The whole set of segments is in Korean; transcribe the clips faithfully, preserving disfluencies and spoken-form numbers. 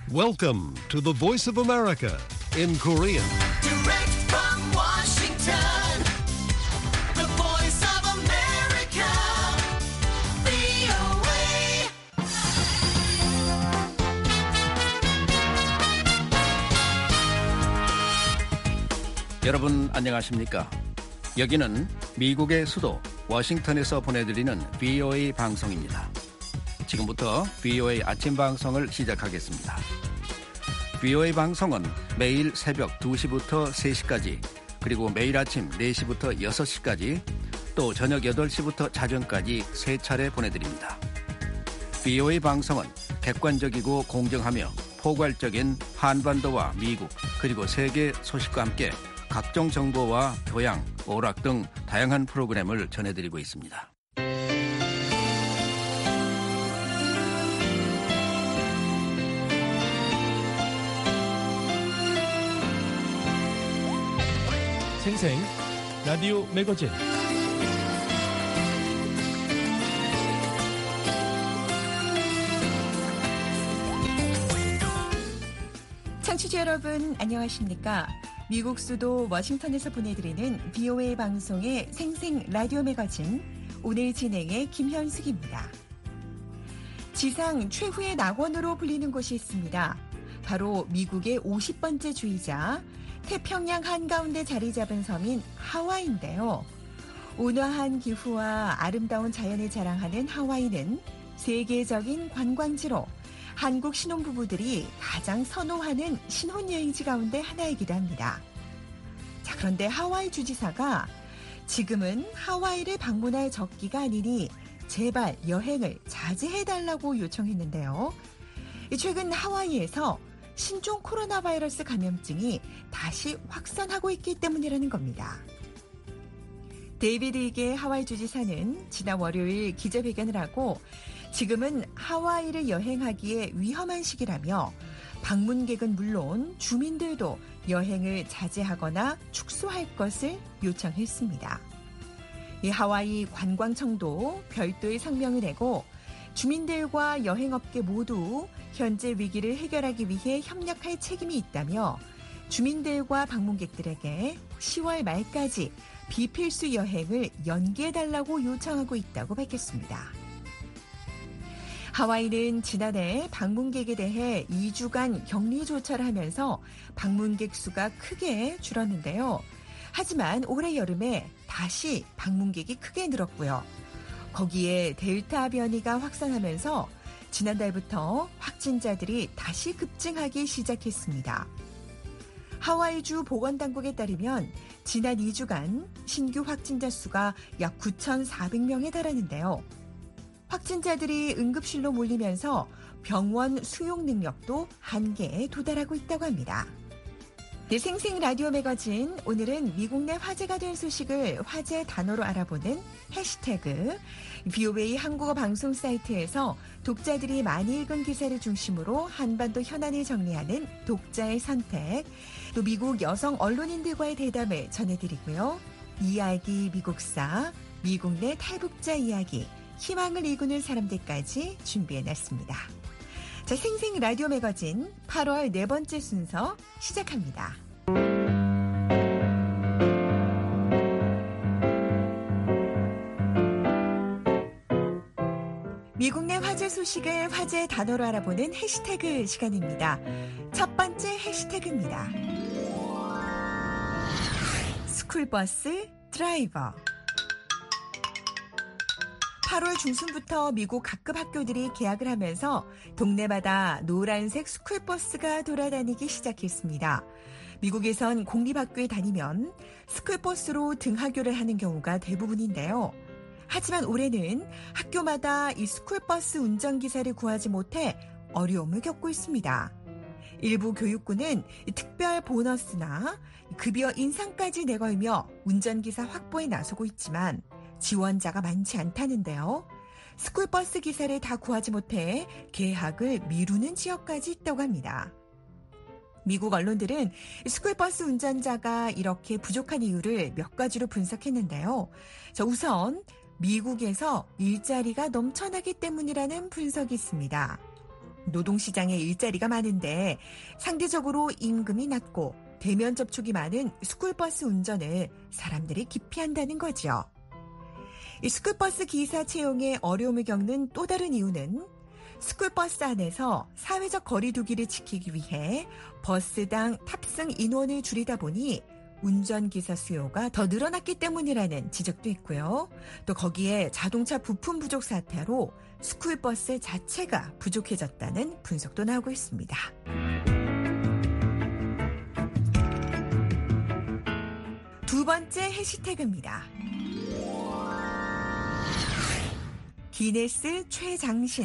Welcome to the Voice of America in Korean. Direct from Washington, the Voice of America, 브이오에이. 여러분 안녕하십니까? 여기는 미국의 수도 워싱턴에서 보내드리는 브이오에이 방송입니다. 지금부터 브이오에이 아침 방송을 시작하겠습니다. 브이오에이 방송은 매일 새벽 두 시부터 세 시까지, 그리고 매일 아침 네 시부터 여섯 시까지, 또 저녁 여덟 시부터 자정까지 세 차례 보내드립니다. 브이오에이 방송은 객관적이고 공정하며 포괄적인 한반도와 미국 그리고 세계 소식과 함께 각종 정보와 교양, 오락 등 다양한 프로그램을 전해드리고 있습니다. 생생 라디오 매거진 청취자 여러분 안녕하십니까? 미국 수도 워싱턴에서 보내드리는 브이오에이 방송의 생생 라디오 매거진 오늘 진행의 김현숙입니다. 지상 최후의 낙원으로 불리는 곳이 있습니다. 바로 미국의 오십 번째 주이자 태평양 한가운데 자리 잡은 섬인 하와이인데요. 온화한 기후와 아름다운 자연을 자랑하는 하와이는 세계적인 관광지로 한국 신혼부부들이 가장 선호하는 신혼여행지 가운데 하나이기도 합니다. 자, 그런데 하와이 주지사가 지금은 하와이를 방문할 적기가 아니니 제발 여행을 자제해달라고 요청했는데요. 최근 하와이에서 신종 코로나 바이러스 감염증이 다시 확산하고 있기 때문이라는 겁니다. 데이비드 이게 하와이 주지사는 지난 월요일 기자회견을 하고 지금은 하와이를 여행하기에 위험한 시기라며 방문객은 물론 주민들도 여행을 자제하거나 축소할 것을 요청했습니다. 이 하와이 관광청도 별도의 성명을 내고 주민들과 여행업계 모두 현재 위기를 해결하기 위해 협력할 책임이 있다며 주민들과 방문객들에게 시월 말까지 비필수 여행을 연기해달라고 요청하고 있다고 밝혔습니다. 하와이는 지난해 방문객에 대해 이 주간 격리 조처를 하면서 방문객 수가 크게 줄었는데요. 하지만 올해 여름에 다시 방문객이 크게 늘었고요. 거기에 델타 변이가 확산하면서 지난달부터 확진자들이 다시 급증하기 시작했습니다. 하와이주 보건당국에 따르면 지난 이 주간 신규 확진자 수가 약 구천사백 명에 달하는데요. 확진자들이 응급실로 몰리면서 병원 수용 능력도 한계에 도달하고 있다고 합니다. 네, 생생 라디오 매거진 오늘은 미국 내 화제가 된 소식을 화제 단어로 알아보는 해시태그 브이오에이 한국어 방송 사이트에서 독자들이 많이 읽은 기사를 중심으로 한반도 현안을 정리하는 독자의 선택, 또 미국 여성 언론인들과의 대담을 전해드리고요. 이야기 미국사, 미국 내 탈북자 이야기, 희망을 이구는 사람들까지 준비해놨습니다. 자, 생생 라디오 매거진 팔월 네 번째 순서 시작합니다. 미국 내 화제 소식을 화제 단어로 알아보는 해시태그 시간입니다. 첫 번째 해시태그입니다. 스쿨버스 드라이버. 팔월 중순부터 미국 각급 학교들이 개학을 하면서 동네마다 노란색 스쿨버스가 돌아다니기 시작했습니다. 미국에선 공립학교에 다니면 스쿨버스로 등하교를 하는 경우가 대부분인데요. 하지만 올해는 학교마다 이 스쿨버스 운전기사를 구하지 못해 어려움을 겪고 있습니다. 일부 교육부는 특별 보너스나 급여 인상까지 내걸며 운전기사 확보에 나서고 있지만 지원자가 많지 않다는데요. 스쿨버스 기사를 다 구하지 못해 개학을 미루는 지역까지 있다고 합니다. 미국 언론들은 스쿨버스 운전자가 이렇게 부족한 이유를 몇 가지로 분석했는데요. 자, 우선 미국에서 일자리가 넘쳐나기 때문이라는 분석이 있습니다. 노동시장에 일자리가 많은데 상대적으로 임금이 낮고 대면 접촉이 많은 스쿨버스 운전을 사람들이 기피한다는 거죠. 이 스쿨버스 기사 채용에 어려움을 겪는 또 다른 이유는 스쿨버스 안에서 사회적 거리 두기를 지키기 위해 버스당 탑승 인원을 줄이다 보니 운전기사 수요가 더 늘어났기 때문이라는 지적도 있고요. 또 거기에 자동차 부품 부족 사태로 스쿨버스 자체가 부족해졌다는 분석도 나오고 있습니다. 두 번째 해시태그입니다. 기네스 최장신.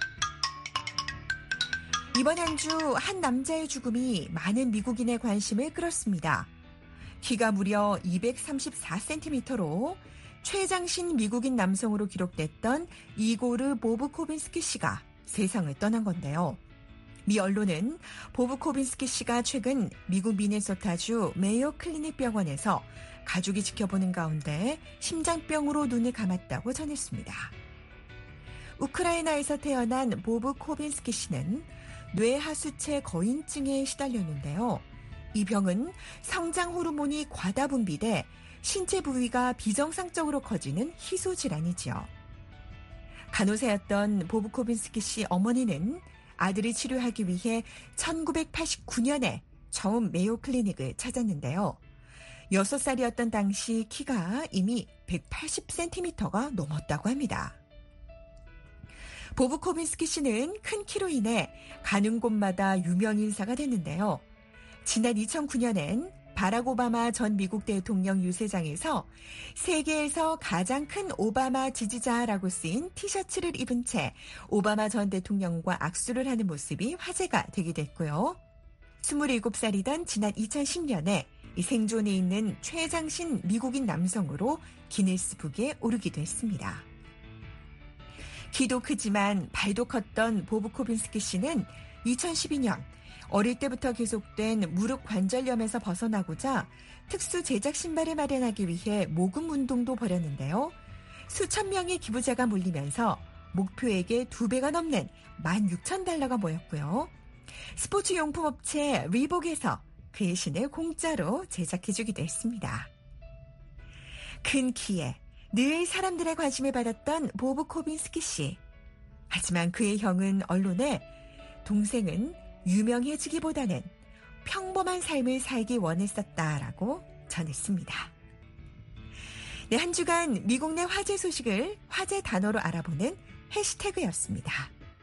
이번 한 주 한 남자의 죽음이 많은 미국인의 관심을 끌었습니다. 키가 무려 이백삼십사 센티미터로 최장신 미국인 남성으로 기록됐던 이고르 보브코빈스키 씨가 세상을 떠난 건데요. 미 언론은 보브코빈스키 씨가 최근 미국 미네소타주 메이오 클리닉 병원에서 가족이 지켜보는 가운데 심장병으로 눈을 감았다고 전했습니다. 우크라이나에서 태어난 보브코빈스키 씨는 뇌하수체 거인증에 시달렸는데요. 이 병은 성장 호르몬이 과다 분비돼 신체 부위가 비정상적으로 커지는 희소 질환이지요. 간호사였던 보브코빈스키 씨 어머니는 아들을 치료하기 위해 천구백팔십구 년에 처음 메이오 클리닉을 찾았는데요. 여섯 살이었던 당시 키가 이미 백팔십 센티미터가 넘었다고 합니다. 보브코빈스키 씨는 큰 키로 인해 가는 곳마다 유명 인사가 됐는데요. 지난 이천구 년엔 바락 오바마 전 미국 대통령 유세장에서 세계에서 가장 큰 오바마 지지자라고 쓰인 티셔츠를 입은 채 오바마 전 대통령과 악수를 하는 모습이 화제가 되기도 했고요. 스물일곱 살이던 지난 이천십 년에 생존에 있는 최장신 미국인 남성으로 기네스북에 오르기도 했습니다. 키도 크지만 발도 컸던 보브코빈스키 씨는 이천십이 년 어릴 때부터 계속된 무릎 관절염에서 벗어나고자 특수 제작 신발을 마련하기 위해 모금 운동도 벌였는데요. 수천 명의 기부자가 몰리면서 목표액의 두 배가 넘는 만 육천 달러가 모였고요. 스포츠 용품 업체 리복에서 그의 신을 공짜로 제작해주기도 했습니다. 큰 키에 늘 사람들의 관심을 받았던 보브코빈스키 씨. 하지만 그의 형은 언론에 동생은 유명해지기보다는 평범한 삶을 살기 원했었다라고 전했습니다. 네, 한 주간 미국 내 화제 소식을 화제 단어로 알아보는 해시태그였습니다.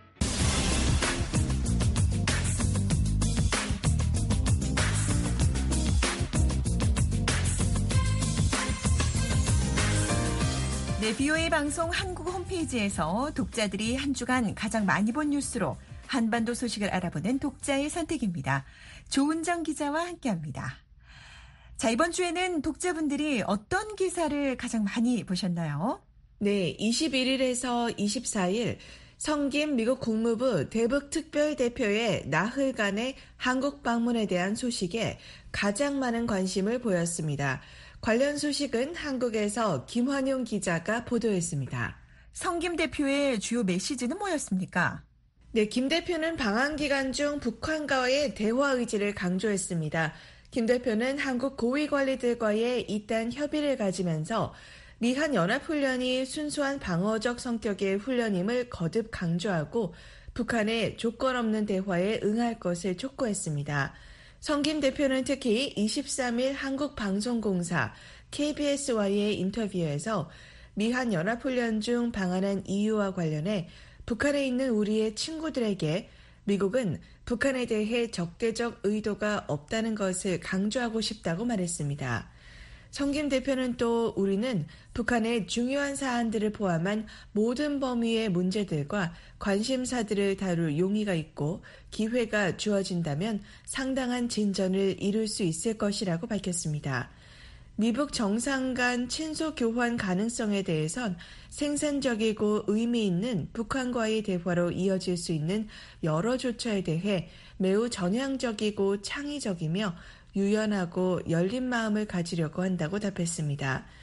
네, 비오에이 방송 한국 홈페이지에서 독자들이 한 주간 가장 많이 본 뉴스로 한반도 소식을 알아보는 독자의 선택입니다. 조은정 기자와 함께합니다. 자, 이번 주에는 독자분들이 어떤 기사를 가장 많이 보셨나요? 네, 이십일 일에서 이십사 일 성김 미국 국무부 대북 특별대표의 나흘간의 한국 방문에 대한 소식에 가장 많은 관심을 보였습니다. 관련 소식은 한국에서 김환용 기자가 보도했습니다. 성김 대표의 주요 메시지는 뭐였습니까? 네, 김 대표는 방한 기간 중 북한과의 대화 의지를 강조했습니다. 김 대표는 한국 고위 관리들과의 이딴 협의를 가지면서 미한 연합훈련이 순수한 방어적 성격의 훈련임을 거듭 강조하고 북한의 조건 없는 대화에 응할 것을 촉구했습니다. 성김 대표는 특히 이십삼 일 한국방송공사 케이비에스와의 인터뷰에서 미한 연합훈련 중 방한한 이유와 관련해 북한에 있는 우리의 친구들에게 미국은 북한에 대해 적대적 의도가 없다는 것을 강조하고 싶다고 말했습니다. 성김 대표는 또 우리는 북한의 중요한 사안들을 포함한 모든 범위의 문제들과 관심사들을 다룰 용의가 있고 기회가 주어진다면 상당한 진전을 이룰 수 있을 것이라고 밝혔습니다. 미북 정상 간 친소 교환 가능성에 대해선 생산적이고 의미 있는 북한과의 대화로 이어질 수 있는 여러 조처에 대해 매우 전향적이고 창의적이며 유연하고 열린 마음을 가지려고 한다고 답했습니다.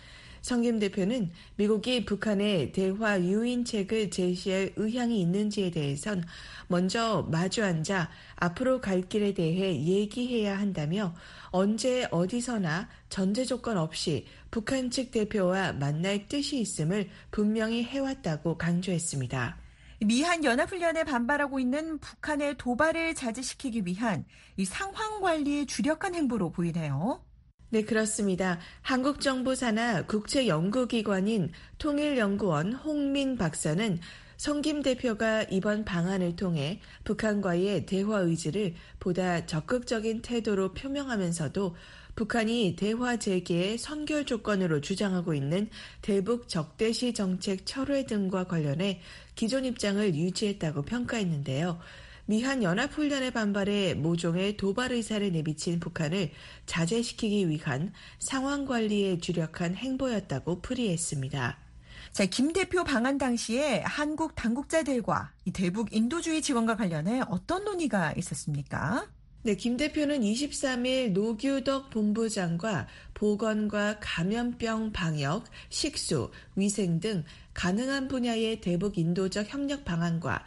성 김 대표는 미국이 북한에 대화 유인책을 제시할 의향이 있는지에 대해선 먼저 마주 앉아 앞으로 갈 길에 대해 얘기해야 한다며 언제 어디서나 전제 조건 없이 북한 측 대표와 만날 뜻이 있음을 분명히 해왔다고 강조했습니다. 미한 연합훈련에 반발하고 있는 북한의 도발을 자제시키기 위한 이 상황 관리에 주력한 행보로 보이네요. 네, 그렇습니다. 한국 정부 산하 국제연구기관인 통일연구원 홍민 박사는 성 김 대표가 이번 방안을 통해 북한과의 대화 의지를 보다 적극적인 태도로 표명하면서도 북한이 대화 재개의 선결 조건으로 주장하고 있는 대북 적대시 정책 철회 등과 관련해 기존 입장을 유지했다고 평가했는데요. 미한 연합훈련에 반발해 모종의 도발 의사를 내비친 북한을 자제시키기 위한 상황 관리에 주력한 행보였다고 풀이했습니다. 자, 김 대표 방한 당시에 한국 당국자들과 이 대북 인도주의 지원과 관련해 어떤 논의가 있었습니까? 네, 김 대표는 이십삼 일 노규덕 본부장과 보건과 감염병 방역, 식수, 위생 등 가능한 분야의 대북 인도적 협력 방안과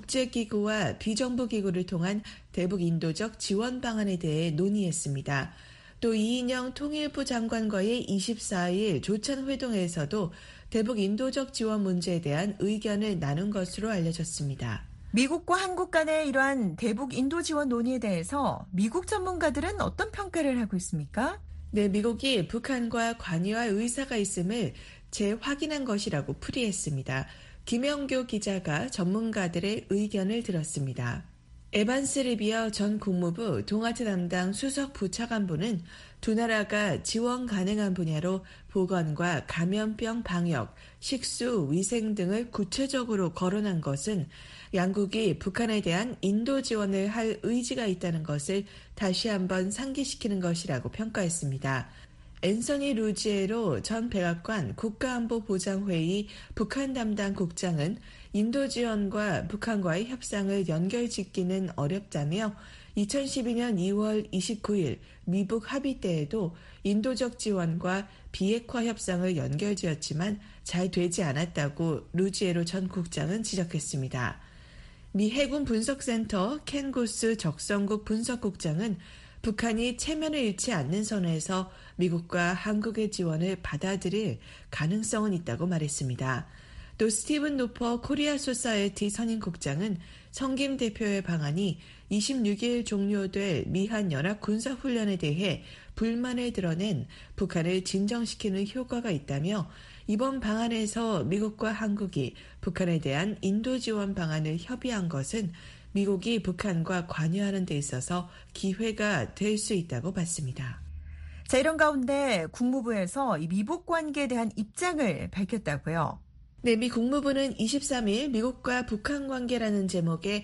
국제기구와 비정부기구를 통한 대북 인도적 지원 방안에 대해 논의했습니다. 또 이인영 통일부 장관과의 이십사 일 조찬회동에서도 대북 인도적 지원 문제에 대한 의견을 나눈 것으로 알려졌습니다. 미국과 한국 간의 이러한 대북 인도 지원 논의에 대해서 미국 전문가들은 어떤 평가를 하고 있습니까? 네, 미국이 북한과 관여할 의사가 있음을 재확인한 것이라고 풀이했습니다. 김영교 기자가 전문가들의 의견을 들었습니다. 에반스 리비어 전 국무부 동아트 담당 수석 부차관보는 두 나라가 지원 가능한 분야로 보건과 감염병 방역, 식수, 위생 등을 구체적으로 거론한 것은 양국이 북한에 대한 인도 지원을 할 의지가 있다는 것을 다시 한번 상기시키는 것이라고 평가했습니다. 앤서니 루지에로 전 백악관 국가안보보장회의 북한 담당 국장은 인도 지원과 북한과의 협상을 연결짓기는 어렵다며 이천십이 년 이월 이십구일 미북 합의 때에도 인도적 지원과 비핵화 협상을 연결지었지만 잘 되지 않았다고 루지에로 전 국장은 지적했습니다. 미 해군 분석센터 켄 고스 적성국 분석국장은 북한이 체면을 잃지 않는 선에서 미국과 한국의 지원을 받아들일 가능성은 있다고 말했습니다. 또 스티븐 노퍼 코리아 소사이어티 선임국장은 성 김 대표의 방안이 이십육 일 종료될 미한 연합 군사훈련에 대해 불만을 드러낸 북한을 진정시키는 효과가 있다며 이번 방안에서 미국과 한국이 북한에 대한 인도 지원 방안을 협의한 것은 미국이 북한과 관여하는 데 있어서 기회가 될 수 있다고 봤습니다. 자, 이런 가운데 국무부에서 이 미북 관계에 대한 입장을 밝혔다고요. 네, 미 국무부는 이십삼 일 미국과 북한 관계라는 제목의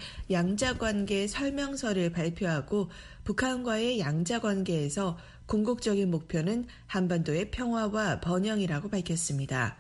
양자관계 설명서를 발표하고 북한과의 양자관계에서 궁극적인 목표는 한반도의 평화와 번영이라고 밝혔습니다.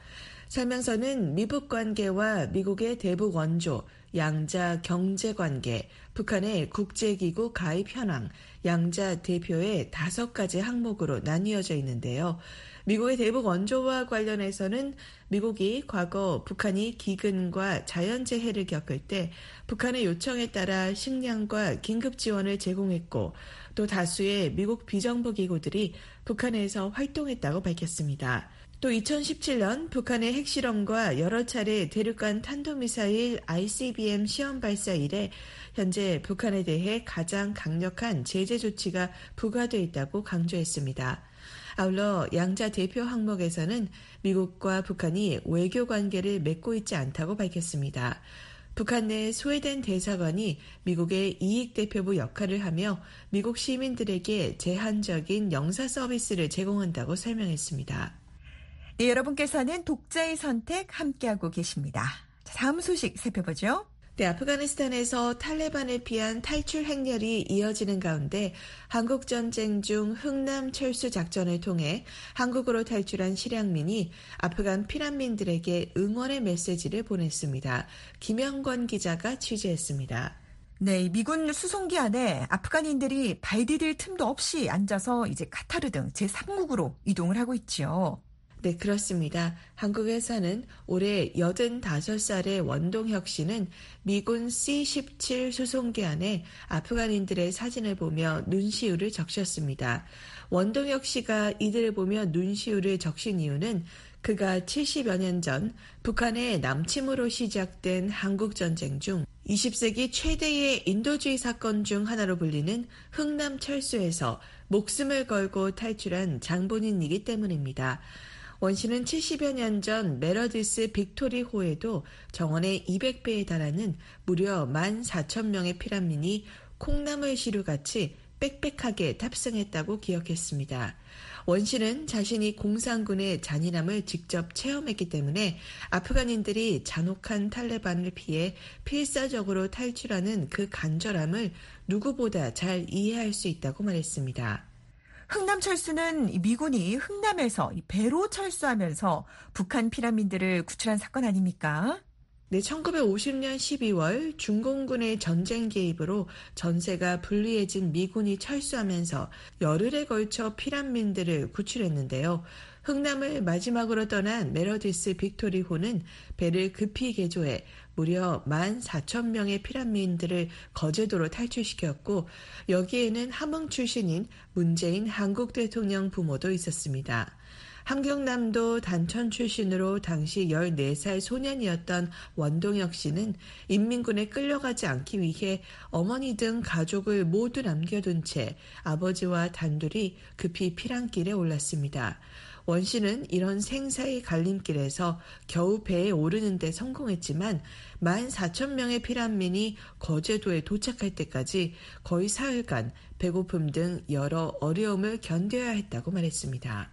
설명서는 미북 관계와 미국의 대북 원조, 양자 경제관계, 북한의 국제기구 가입 현황, 양자 대표의 다섯 가지 항목으로 나뉘어져 있는데요. 미국의 대북 원조와 관련해서는 미국이 과거 북한이 기근과 자연재해를 겪을 때 북한의 요청에 따라 식량과 긴급 지원을 제공했고 또 다수의 미국 비정부 기구들이 북한에서 활동했다고 밝혔습니다. 또 이천십칠 년 북한의 핵실험과 여러 차례 대륙간 탄도미사일 아이씨비엠 시험 발사 이래 현재 북한에 대해 가장 강력한 제재 조치가 부과돼 있다고 강조했습니다. 아울러 양자 대표 항목에서는 미국과 북한이 외교 관계를 맺고 있지 않다고 밝혔습니다. 북한 내 스웨덴 대사관이 미국의 이익대표부 역할을 하며 미국 시민들에게 제한적인 영사 서비스를 제공한다고 설명했습니다. 네, 여러분께서는 독자의 선택 함께하고 계십니다. 자, 다음 소식 살펴보죠. 네, 아프가니스탄에서 탈레반을 피한 탈출 행렬이 이어지는 가운데 한국전쟁 중 흥남 철수 작전을 통해 한국으로 탈출한 실향민이 아프간 피난민들에게 응원의 메시지를 보냈습니다. 김영권 기자가 취재했습니다. 네, 미군 수송기 안에 아프간인들이 발 디딜 틈도 없이 앉아서 이제 카타르 등 제삼 국으로 이동을 하고 있죠. 네, 그렇습니다. 한국에서는 올해 여든다섯 살의 원동혁 씨는 미군 씨 십칠 수송기 안에 아프간인들의 사진을 보며 눈시울을 적셨습니다. 원동혁 씨가 이들을 보며 눈시울을 적신 이유는 그가 칠십여 년 전 북한의 남침으로 시작된 한국전쟁 중 이십 세기 최대의 인도주의 사건 중 하나로 불리는 흥남철수에서 목숨을 걸고 탈출한 장본인이기 때문입니다. 원 씨는 칠십여 년 전 메러디스 빅토리호에도 정원의 이백 배에 달하는 무려 만 사천 명의 피난민이 콩나물 시루같이 빽빽하게 탑승했다고 기억했습니다. 원 씨는 자신이 공산군의 잔인함을 직접 체험했기 때문에 아프간인들이 잔혹한 탈레반을 피해 필사적으로 탈출하는 그 간절함을 누구보다 잘 이해할 수 있다고 말했습니다. 흥남철수는 미군이 흥남에서 배로 철수하면서 북한 피난민들을 구출한 사건 아닙니까? 네, 천구백오십 년 십이월 중공군의 전쟁 개입으로 전세가 불리해진 미군이 철수하면서 열흘에 걸쳐 피난민들을 구출했는데요. 흥남을 마지막으로 떠난 메러디스 빅토리호는 배를 급히 개조해 무려 만 사천 명의 피난민들을 거제도로 탈출시켰고 여기에는 함흥 출신인 문재인 한국 대통령 부모도 있었습니다. 함경남도 단천 출신으로 당시 열네 살 소년이었던 원동혁 씨는 인민군에 끌려가지 않기 위해 어머니 등 가족을 모두 남겨둔 채 아버지와 단둘이 급히 피난길에 올랐습니다. 원 씨는 이런 생사의 갈림길에서 겨우 배에 오르는 데 성공했지만 만 사천 명의 피난민이 거제도에 도착할 때까지 거의 사흘간 배고픔 등 여러 어려움을 견뎌야 했다고 말했습니다.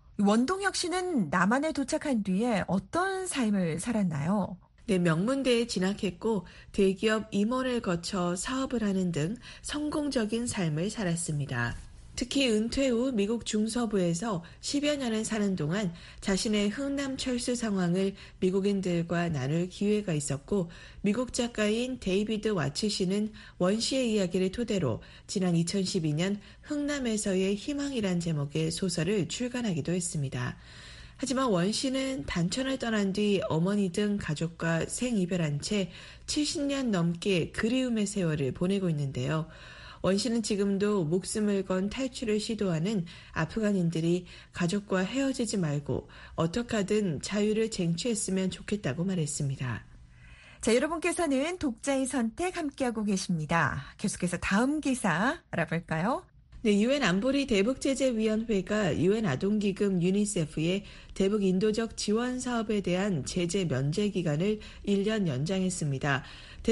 원동혁 씨는 남한에 도착한 뒤에 어떤 삶을 살았나요? 네, 명문대에 진학했고 대기업 임원을 거쳐 사업을 하는 등 성공적인 삶을 살았습니다. 특히 은퇴 후 미국 중서부에서 십여 년을 사는 동안 자신의 흥남 철수 상황을 미국인들과 나눌 기회가 있었고 미국 작가인 데이비드 와츠 씨는 원 씨의 이야기를 토대로 지난 이천십이 년 흥남에서의 희망이란 제목의 소설을 출간하기도 했습니다. 하지만 원 씨는 단천을 떠난 뒤 어머니 등 가족과 생이별한 채 칠십 년 넘게 그리움의 세월을 보내고 있는데요. 원 씨는 지금도 목숨을 건 탈출을 시도하는 아프간인들이 가족과 헤어지지 말고 어떻게 하든 자유를 쟁취했으면 좋겠다고 말했습니다. 자, 여러분께서는 독자의 선택 함께하고 계십니다. 계속해서 다음 기사 알아볼까요? 네, 유엔 안보리 대북제재위원회가 유엔 아동기금 유니세프의 대북 인도적 지원 사업에 대한 제재 면제 기간을 일 년 연장했습니다.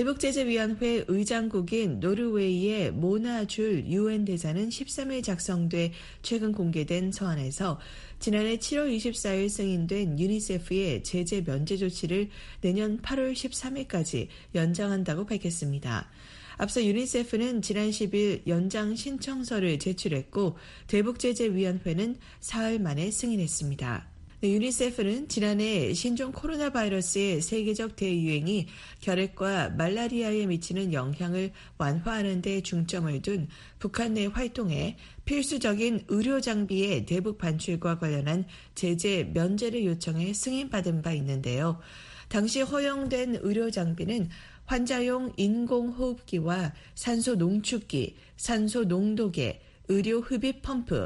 대북제재위원회 의장국인 노르웨이의 모나 줄 유엔 대사는 십삼 일 작성돼 최근 공개된 서한에서 지난해 칠월 이십사일 승인된 유니세프의 제재 면제 조치를 내년 팔월 십삼일까지 연장한다고 밝혔습니다. 앞서 유니세프는 지난 십일 연장 신청서를 제출했고 대북제재위원회는 사흘 만에 승인했습니다. 유니세프는 지난해 신종 코로나 바이러스의 세계적 대유행이 결핵과 말라리아에 미치는 영향을 완화하는 데 중점을 둔 북한 내 활동에 필수적인 의료 장비의 대북 반출과 관련한 제재 면제를 요청해 승인받은 바 있는데요. 당시 허용된 의료 장비는 환자용 인공호흡기와 산소 농축기, 산소 농도계, 의료 흡입 펌프,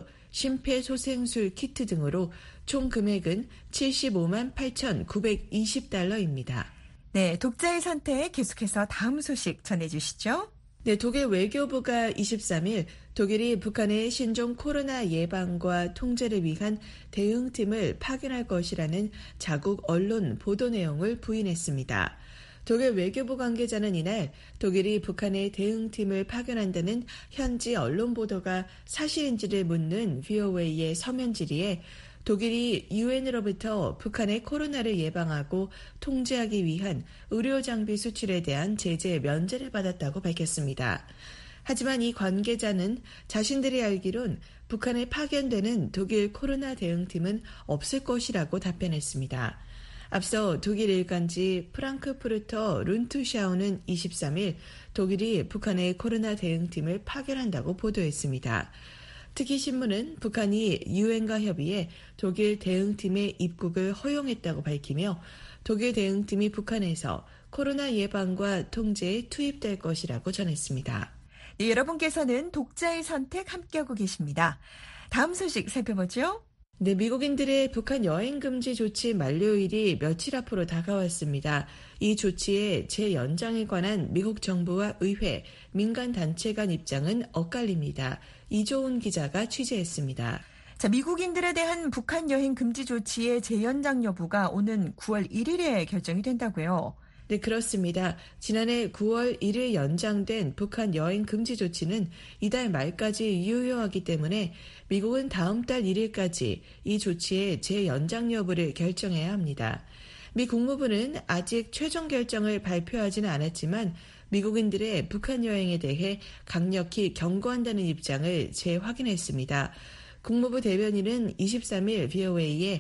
심폐소생술 키트 등으로 총 금액은 칠십오만 팔천구백이십 달러입니다. 네, 독자의 선택 계속해서 다음 소식 전해주시죠. 네, 독일 외교부가 이십삼 일 독일이 북한의 신종 코로나 예방과 통제를 위한 대응팀을 파견할 것이라는 자국 언론 보도 내용을 부인했습니다. 독일 외교부 관계자는 이날 독일이 북한의 대응팀을 파견한다는 현지 언론 보도가 사실인지를 묻는 브이오에이의 서면 질의에 독일이 유엔으로부터 북한의 코로나를 예방하고 통제하기 위한 의료 장비 수출에 대한 제재 면제를 받았다고 밝혔습니다. 하지만 이 관계자는 자신들이 알기론 북한에 파견되는 독일 코로나 대응팀은 없을 것이라고 답변했습니다. 앞서 독일 일간지 프랑크푸르터 룬투샤우는 이십삼 일 독일이 북한의 코로나 대응팀을 파견한다고 보도했습니다. 특히 신문은 북한이 유엔과 협의해 독일 대응팀의 입국을 허용했다고 밝히며 독일 대응팀이 북한에서 코로나 예방과 통제에 투입될 것이라고 전했습니다. 네, 여러분께서는 독자의 선택 함께하고 계십니다. 다음 소식 살펴보죠. 네, 미국인들의 북한 여행 금지 조치 만료일이 며칠 앞으로 다가왔습니다. 이 조치의 재연장에 관한 미국 정부와 의회, 민간 단체 간 입장은 엇갈립니다. 이조은 기자가 취재했습니다. 자, 미국인들에 대한 북한 여행 금지 조치의 재연장 여부가 오는 구월 일일에 결정이 된다고요. 네, 그렇습니다. 지난해 구월 일일 연장된 북한 여행 금지 조치는 이달 말까지 유효하기 때문에 미국은 다음 달 일일까지 이 조치의 재연장 여부를 결정해야 합니다. 미 국무부는 아직 최종 결정을 발표하지는 않았지만 미국인들의 북한 여행에 대해 강력히 경고한다는 입장을 재확인했습니다. 국무부 대변인은 이십삼일 브이오에이에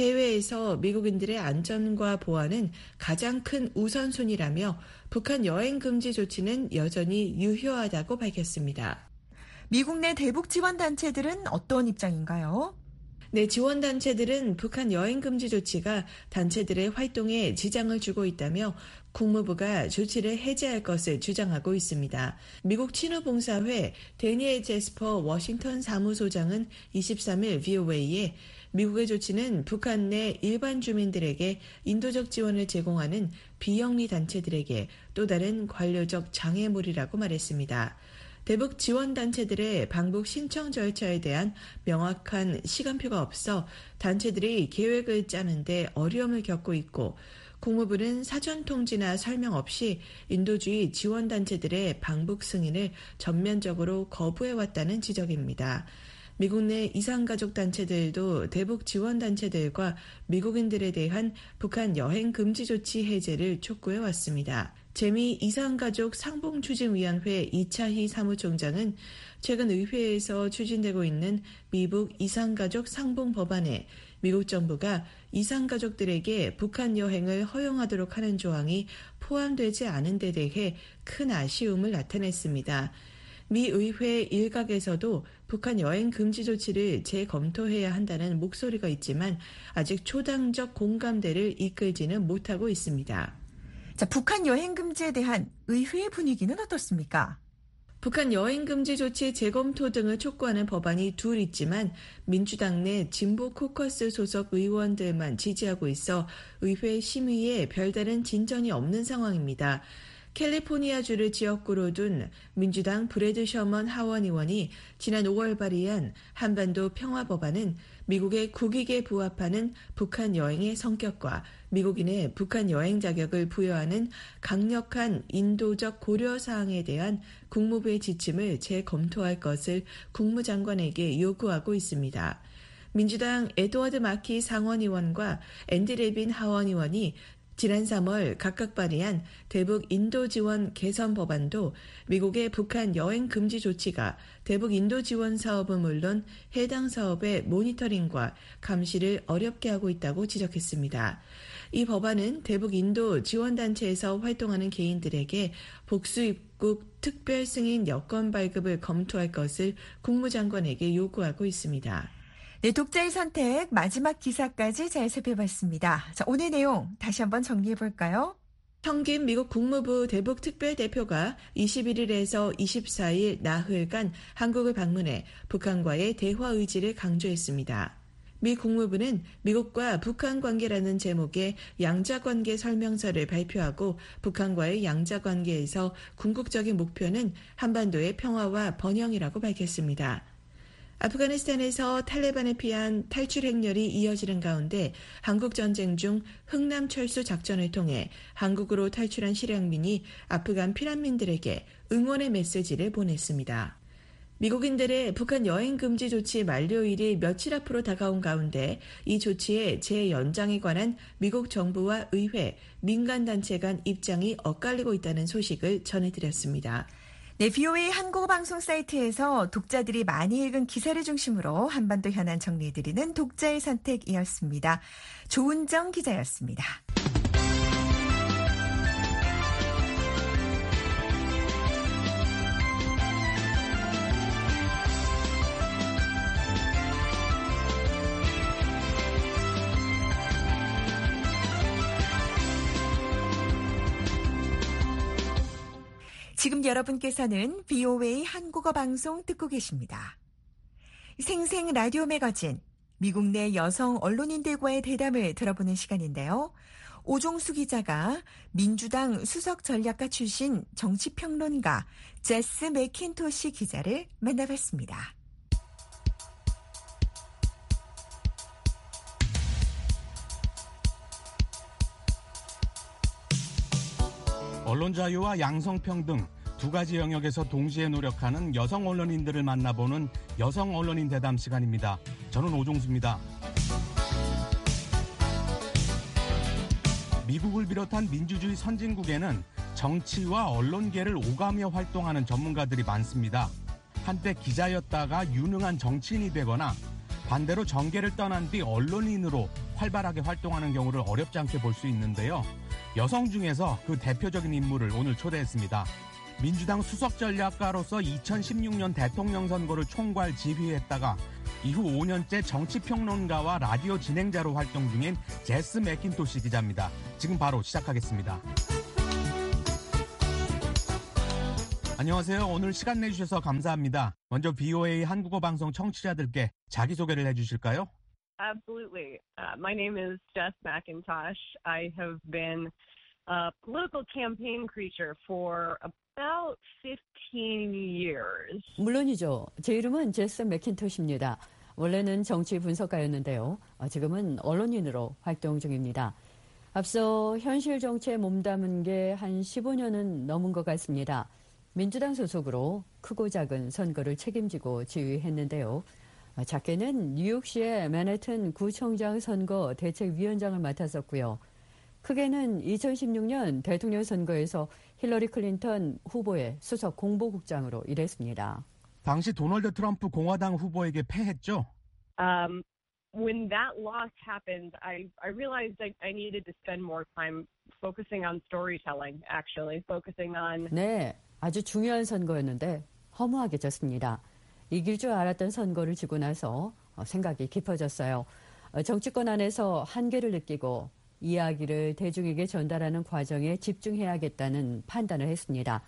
해외에서 미국인들의 안전과 보안은 가장 큰 우선순위라며 북한 여행 금지 조치는 여전히 유효하다고 밝혔습니다. 미국 내 대북 지원 단체들은 어떤 입장인가요? 네, 지원단체들은 북한 여행 금지 조치가 단체들의 활동에 지장을 주고 있다며 국무부가 조치를 해제할 것을 주장하고 있습니다. 미국 친후봉사회 데니엘 제스퍼 워싱턴 사무소장은 이십삼일 브이오에이에 미국의 조치는 북한 내 일반 주민들에게 인도적 지원을 제공하는 비영리 단체들에게 또 다른 관료적 장애물이라고 말했습니다. 대북 지원단체들의 방북 신청 절차에 대한 명확한 시간표가 없어 단체들이 계획을 짜는데 어려움을 겪고 있고 국무부는 사전 통지나 설명 없이 인도주의 지원단체들의 방북 승인을 전면적으로 거부해왔다는 지적입니다. 미국 내 이산가족 단체들도 대북 지원단체들과 미국인들에 대한 북한 여행 금지 조치 해제를 촉구해왔습니다. 재미 이산가족 상봉추진위원회 이차희 사무총장은 최근 의회에서 추진되고 있는 미북 이산가족 상봉 법안에 미국 정부가 이산가족들에게 북한 여행을 허용하도록 하는 조항이 포함되지 않은 데 대해 큰 아쉬움을 나타냈습니다. 미 의회 일각에서도 북한 여행 금지 조치를 재검토해야 한다는 목소리가 있지만 아직 초당적 공감대를 이끌지는 못하고 있습니다. 자, 북한 여행 금지에 대한 의회의 분위기는 어떻습니까? 북한 여행 금지 조치 재검토 등을 촉구하는 법안이 둘 있지만 민주당 내 진보 코커스 소속 의원들만 지지하고 있어 의회 심의에 별다른 진전이 없는 상황입니다. 캘리포니아주를 지역구로 둔 민주당 브래드 셔먼 하원 의원이 지난 오월 발의한 한반도 평화 법안은 미국의 국익에 부합하는 북한 여행의 성격과 미국인의 북한 여행 자격을 부여하는 강력한 인도적 고려사항에 대한 국무부의 지침을 재검토할 것을 국무장관에게 요구하고 있습니다. 민주당 에드워드 마키 상원의원과 앤디 레빈 하원의원이 지난 삼월 각각 발의한 대북 인도 지원 개선 법안도 미국의 북한 여행 금지 조치가 대북 인도 지원 사업은 물론 해당 사업의 모니터링과 감시를 어렵게 하고 있다고 지적했습니다. 이 법안은 대북 인도 지원단체에서 활동하는 개인들에게 복수 입국 특별 승인 여건 발급을 검토할 것을 국무장관에게 요구하고 있습니다. 네, 독자의 선택 마지막 기사까지 잘 살펴봤습니다. 자, 오늘 내용 다시 한번 정리해 볼까요? 성김 미국 국무부 대북 특별대표가 이십일일에서 이십사일 나흘간 한국을 방문해 북한과의 대화 의지를 강조했습니다. 미 국무부는 미국과 북한 관계라는 제목의 양자관계 설명서를 발표하고 북한과의 양자관계에서 궁극적인 목표는 한반도의 평화와 번영이라고 밝혔습니다. 아프가니스탄에서 탈레반에 피한 탈출 행렬이 이어지는 가운데 한국전쟁 중 흥남철수 작전을 통해 한국으로 탈출한 실향민이 아프간 피난민들에게 응원의 메시지를 보냈습니다. 미국인들의 북한 여행 금지 조치 만료일이 며칠 앞으로 다가온 가운데 이 조치의 재연장에 관한 미국 정부와 의회, 민간단체 간 입장이 엇갈리고 있다는 소식을 전해드렸습니다. 네, 브이오에이 한국어 방송 사이트에서 독자들이 많이 읽은 기사를 중심으로 한반도 현안 정리해드리는 독자의 선택이었습니다. 조은정 기자였습니다. 지금 여러분께서는 비오에이 한국어 방송 듣고 계십니다. 생생 라디오 매거진, 미국 내 여성 언론인들과의 대담을 들어보는 시간인데요. 오종수 기자가 민주당 수석 전략가 출신 정치평론가 제스 맥킨토시 기자를 만나봤습니다. 언론 자유와 양성평등 두 가지 영역에서 동시에 노력하는 여성 언론인들을 만나보는 여성 언론인 대담 시간입니다. 저는 오종수입니다. 미국을 비롯한 민주주의 선진국에는 정치와 언론계를 오가며 활동하는 전문가들이 많습니다. 한때 기자였다가 유능한 정치인이 되거나 반대로 정계를 떠난 뒤 언론인으로 활발하게 활동하는 경우를 어렵지 않게 볼 수 있는데요. 여성 중에서 그 대표적인 인물을 오늘 초대했습니다. 민주당 수석 전략가로서 이천십육 년 대통령 선거를 총괄 지휘했다가 이후 오 년째 정치평론가와 라디오 진행자로 활동 중인 제스 맥킨토시 기자입니다. 지금 바로 시작하겠습니다. 안녕하세요. 오늘 시간 내주셔서 감사합니다. 먼저 비오에이 한국어 방송 청취자들께 자기소개를 해주실까요? Absolutely. Uh, my name is Jess McIntosh. I have been a political campaign creature for about fifteen years. 물론이죠. 제 이름은 제스 맥킨토시입니다. 원래는 정치 분석가였는데요. 지금은 언론인으로 활동 중입니다. 앞서 현실 정치에 몸담은 게 한 십오 년은 넘은 것 같습니다. 민주당 소속으로 크고 작은 선거를 책임지고 지휘했는데요. 작게는 뉴욕시의 맨해튼 구청장 선거 대책위원장을 맡았었고요. 크게는 이천십육 년 대통령 선거에서 힐러리 클린턴 후보의 수석 공보국장으로 일했습니다. 당시 도널드 트럼프 공화당 후보에게 패했죠? Um, when that loss happened, I, I realized I, I needed to spend more time focusing on storytelling, actually, focusing on... 네, 아주 중요한 선거였는데 허무하게 졌습니다. 이길 줄 알았던 선거를 지고 나서 생각이 깊어졌어요. 정치권 안에서 한계를 느끼고 이야기를 대중에게 전달하는 과정에 집중해야겠다는 판단을 했습니다.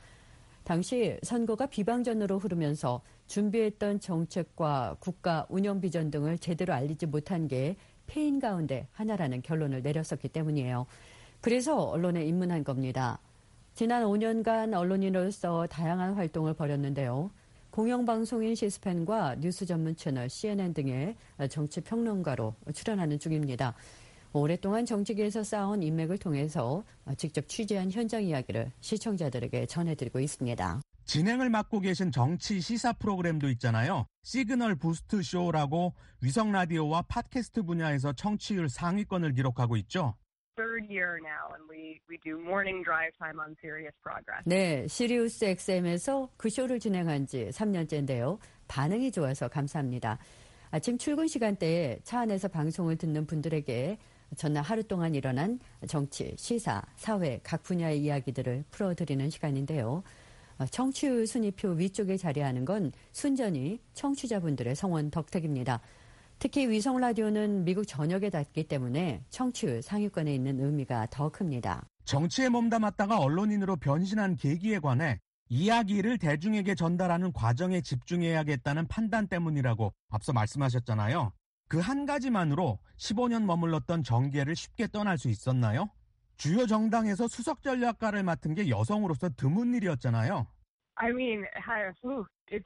당시 선거가 비방전으로 흐르면서 준비했던 정책과 국가 운영 비전 등을 제대로 알리지 못한 게 패인 가운데 하나라는 결론을 내렸었기 때문이에요. 그래서 언론에 입문한 겁니다. 지난 오 년간 언론인으로서 다양한 활동을 벌였는데요. 공영방송인 시스펜과 뉴스 전문 채널 씨엔엔 등의 정치평론가로 출연하는 중입니다. 오랫동안 정치계에서 쌓아온 인맥을 통해서 직접 취재한 현장 이야기를 시청자들에게 전해드리고 있습니다. 진행을 맡고 계신 정치 시사 프로그램도 있잖아요. 시그널 부스트 쇼라고 위성 라디오와 팟캐스트 분야에서 청취율 상위권을 기록하고 있죠. Third year now, and we, we do morning drive time on Sirius Progress. 네, 시리우스 엑스엠에서 그 쇼를 진행한 지 삼 년째인데요. 반응이 좋아서 감사합니다. 아침 출근 시간대에 차 안에서 방송을 듣는 분들에게 전날 하루 동안 일어난 정치, 시사, 사회 각 분야의 이야기들을 풀어드리는 시간인데요. 청취율 순위표 위쪽에 자리하는 건 순전히 청취자분들의 성원 덕택입니다. 특히 위성 라디오는 미국 전역에 닿기 때문에 청취율 상위권에 있는 의미가 더 큽니다. 정치에 몸담았다가 언론인으로 변신한 계기에 관해 이야기를 대중에게 전달하는 과정에 집중해야겠다는 판단 때문이라고 앞서 말씀하셨잖아요. 그 한 가지만으로 십오 년 머물렀던 정계를 쉽게 떠날 수 있었나요? 주요 정당에서 수석 전략가를 맡은 게 여성으로서 드문 일이었잖아요. I mean, ooh, it's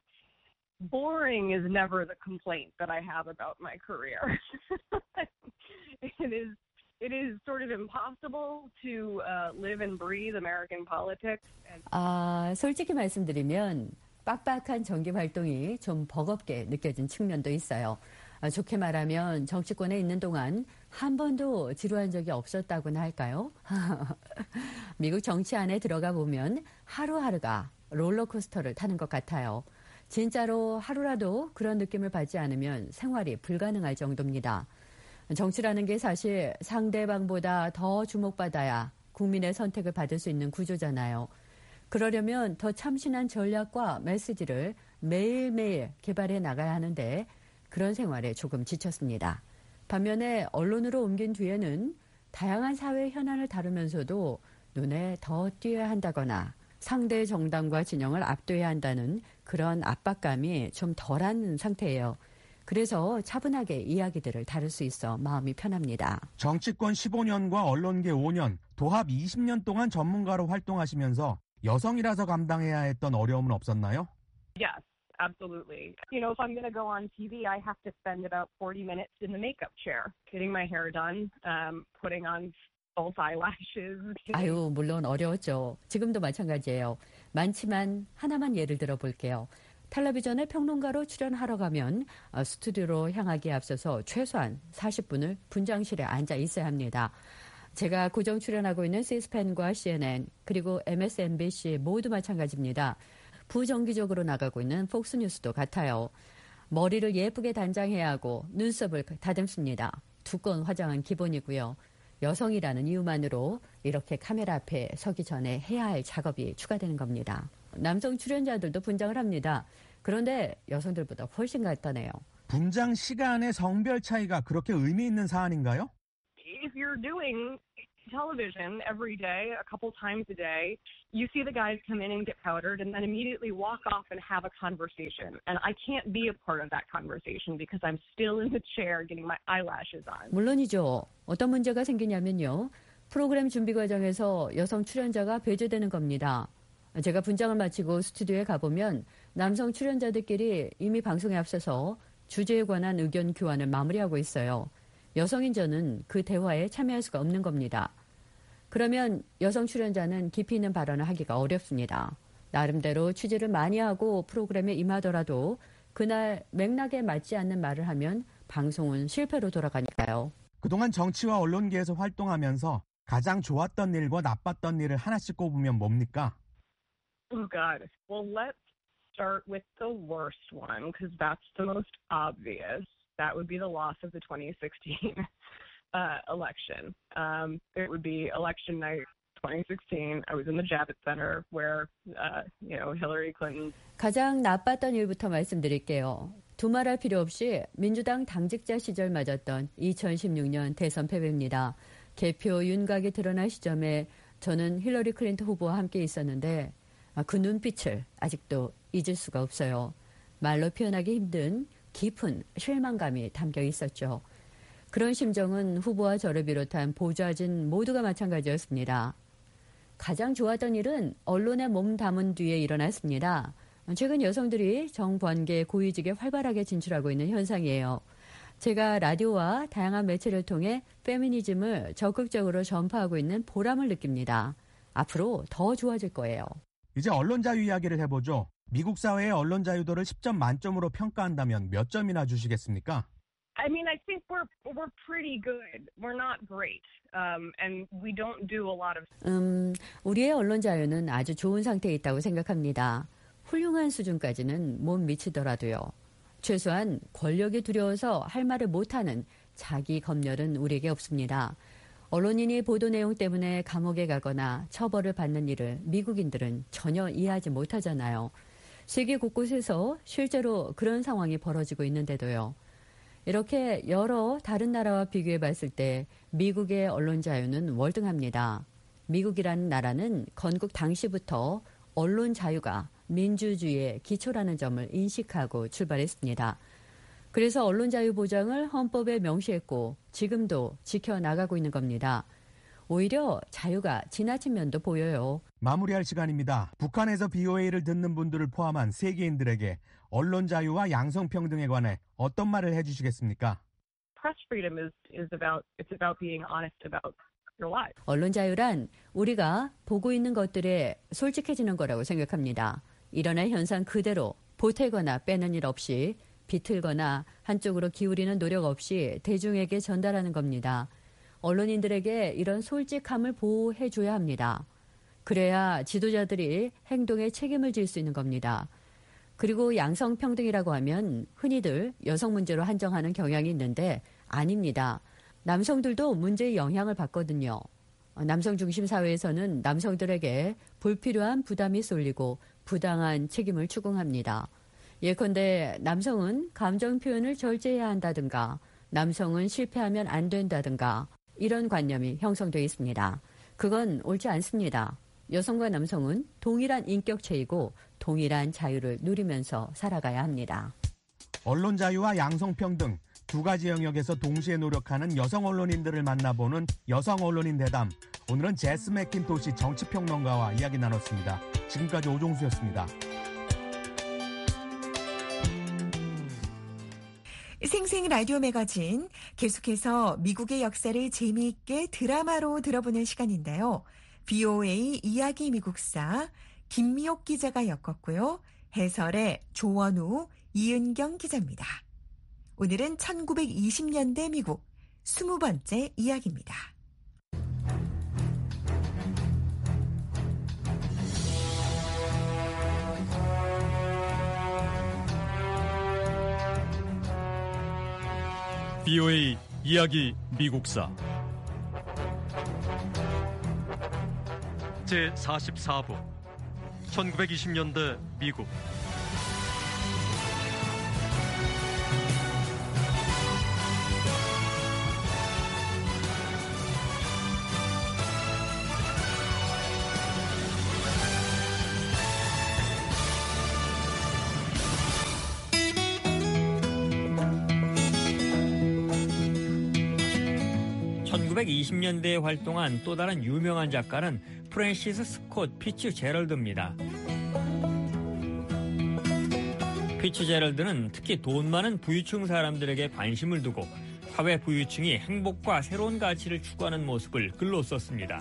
boring is never the complaint that I have about my career. It is, it is sort of impossible to uh, live and breathe American politics. 아, 솔직히 말씀드리면 빡빡한 정기 활동이 좀 버겁게 느껴진 측면도 있어요. 아, 좋게 말하면 정치권에 있는 동안 한 번도 지루한 적이 없었다고나 할까요? 미국 정치 안에 들어가 보면 하루하루가 롤러코스터를 타는 것 같아요. 진짜로 하루라도 그런 느낌을 받지 않으면 생활이 불가능할 정도입니다. 정치라는 게 사실 상대방보다 더 주목받아야 국민의 선택을 받을 수 있는 구조잖아요. 그러려면 더 참신한 전략과 메시지를 매일매일 개발해 나가야 하는데 그런 생활에 조금 지쳤습니다. 반면에 언론으로 옮긴 뒤에는 다양한 사회 현안을 다루면서도 눈에 더 띄어야 한다거나 상대 정당과 진영을 압도해야 한다는 그런 압박감이 좀 덜한 상태예요. 그래서 차분하게 이야기들을 다룰 수 있어 마음이 편합니다. 정치권 십오 년과 언론계 오 년, 도합 이십 년 동안 전문가로 활동하시면서 여성이라서 감당해야 했던 어려움은 없었나요? Yes, absolutely. You know, if I'm going to go on T V, I have to spend about forty minutes in the makeup chair, getting my hair done, um, putting on false eyelashes. 아유, 물론 어려웠죠. 지금도 마찬가지예요. 많지만 하나만 예를 들어 볼게요. 텔레비전에 평론가로 출연하러 가면 스튜디오로 향하기에 앞서서 최소한 사십 분을 분장실에 앉아 있어야 합니다. 제가 고정 출연하고 있는 씨스팬과 씨엔엔 그리고 엠에스엔비씨 모두 마찬가지입니다. 부정기적으로 나가고 있는 폭스뉴스도 같아요. 머리를 예쁘게 단장해야 하고 눈썹을 다듬습니다. 두꺼운 화장은 기본이고요. 여성이라는 이유만으로 이렇게 카메라 앞에 서기 전에 해야 할 작업이 추가되는 겁니다. 남성 출연자들도 분장을 합니다. 그런데 여성들보다 훨씬 간단해요. 분장 시간의 성별 차이가 그렇게 의미 있는 사안인가요? If you're doing television every day, a couple times a day, you see the guys come in and get powdered and then immediately walk off and have a conversation. And I can't be a part of that conversation because I'm still in the chair getting my eyelashes on. 물론이죠. 어떤 문제가 생기냐면요. 프로그램 준비 과정에서 여성 출연자가 배제되는 겁니다. 제가 분장을 마치고 스튜디오에 가보면 남성 출연자들끼리 이미 방송에 앞서서 주제에 관한 의견 교환을 마무리하고 있어요. 여성인 저는 그 대화에 참여할 수가 없는 겁니다. 그러면 여성 출연자는 깊이 있는 발언을 하기가 어렵습니다. 나름대로 취재를 많이 하고 프로그램에 임하더라도 그날 맥락에 맞지 않는 말을 하면 방송은 실패로 돌아가니까요. 그동안 정치와 언론계에서 활동하면서 가장 좋았던 일과 나빴던 일을 하나씩 꼽으면 뭡니까? Oh, God. Well, let's start with the worst one because that's the most obvious. That would be the loss of the twenty sixteen uh, election. Um, it would be election night twenty sixteen. I was in the Javits Center where, uh, you know, Hillary Clinton. 가장 나빴던 일부터 말씀드릴게요. 두말할 필요 없이 민주당 당직자 시절 맞았던 이천십육 년 대선 패배입니다. 개표 윤곽이 드러날 시점에 저는 힐러리 클린턴 후보와 함께 있었는데 그 눈빛을 아직도 잊을 수가 없어요. 말로 표현하기 힘든 깊은 실망감이 담겨 있었죠. 그런 심정은 후보와 저를 비롯한 보좌진 모두가 마찬가지였습니다. 가장 좋았던 일은 언론에 몸 담은 뒤에 일어났습니다. 최근 여성들이 정관계 고위직에 활발하게 진출하고 있는 현상이에요. 제가 라디오와 다양한 매체를 통해 페미니즘을 적극적으로 전파하고 있는 보람을 느낍니다. 앞으로 더 좋아질 거예요. 이제 언론 자유 이야기를 해보죠. 미국 사회의 언론 자유도를 십 점 만점으로 평가한다면 몇 점이나 주시겠습니까? I mean, I think we're we're pretty good. We're not great, um, and we don't do a lot of. 음, 우리의 언론 자유는 아주 좋은 상태에 있다고 생각합니다. 훌륭한 수준까지는 못 미치더라도요. 최소한 권력이 두려워서 할 말을 못하는 자기 검열은 우리에게 없습니다. 언론인이 보도 내용 때문에 감옥에 가거나 처벌을 받는 일을 미국인들은 전혀 이해하지 못하잖아요. 세계 곳곳에서 실제로 그런 상황이 벌어지고 있는데도요. 이렇게 여러 다른 나라와 비교해 봤을 때 미국의 언론 자유는 월등합니다. 미국이라는 나라는 건국 당시부터 언론 자유가 민주주의의 기초라는 점을 인식하고 출발했습니다. 그래서 언론 자유 보장을 헌법에 명시했고 지금도 지켜나가고 있는 겁니다. 오히려 자유가 지나친 면도 보여요. 마무리할 시간입니다. 북한에서 비오에이를 듣는 분들을 포함한 세계인들에게 언론 자유와 양성평등에 관해 어떤 말을 해주시겠습니까? Press freedom is is about it's about being honest about your life. 언론 자유란 우리가 보고 있는 것들에 솔직해지는 거라고 생각합니다. 일어날 현상 그대로 보태거나 빼는 일 없이 비틀거나 한쪽으로 기울이는 노력 없이 대중에게 전달하는 겁니다. 언론인들에게 이런 솔직함을 보호해줘야 합니다. 그래야 지도자들이 행동에 책임을 질 수 있는 겁니다. 그리고 양성평등이라고 하면 흔히들 여성 문제로 한정하는 경향이 있는데 아닙니다. 남성들도 문제의 영향을 받거든요. 남성 중심 사회에서는 남성들에게 불필요한 부담이 쏠리고 부당한 책임을 추궁합니다. 예컨대 남성은 감정 표현을 절제해야 한다든가 남성은 실패하면 안 된다든가 이런 관념이 형성되어 있습니다. 그건 옳지 않습니다. 여성과 남성은 동일한 인격체이고 동일한 자유를 누리면서 살아가야 합니다. 언론 자유와 양성평등 두 가지 영역에서 동시에 노력하는 여성 언론인들을 만나보는 여성 언론인 대담. 오늘은 제스 맥킨토시 정치평론가와 이야기 나눴습니다. 지금까지 오종수였습니다. 생생 라디오 매거진 계속해서 미국의 역사를 재미있게 드라마로 들어보는 시간인데요. 브이오에이 이야기 미국사 김미옥 기자가 엮었고요. 해설의 조원우, 이은경 기자입니다. 오늘은 천구백이십 년대 미국 스무 번째 이야기입니다. 브이오에이 이야기 미국사 제사십사 부 천구백이십 년대 미국 천구백이십 년대에 활동한 또 다른 유명한 작가는 프랜시스 스콧 피츠제럴드입니다. 피츠제럴드는 특히 돈 많은 부유층 사람들에게 관심을 두고 사회 부유층이 행복과 새로운 가치를 추구하는 모습을 글로 썼습니다.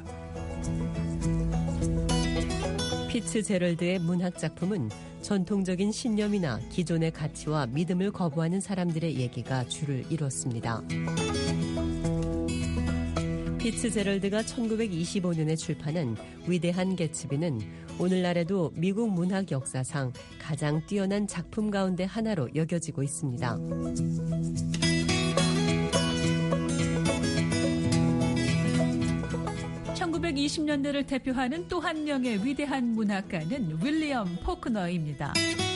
피츠제럴드의 문학 작품은 전통적인 신념이나 기존의 가치와 믿음을 거부하는 사람들의 얘기가 주를 이뤘습니다. 피츠제럴드가 천구백이십오 년에 출판한 위대한 개츠비는 오늘날에도 미국 문학 역사상 가장 뛰어난 작품 가운데 하나로 여겨지고 있습니다. 천구백이십 년대를 대표하는 또 한 명의 위대한 문학가는 윌리엄 포크너입니다.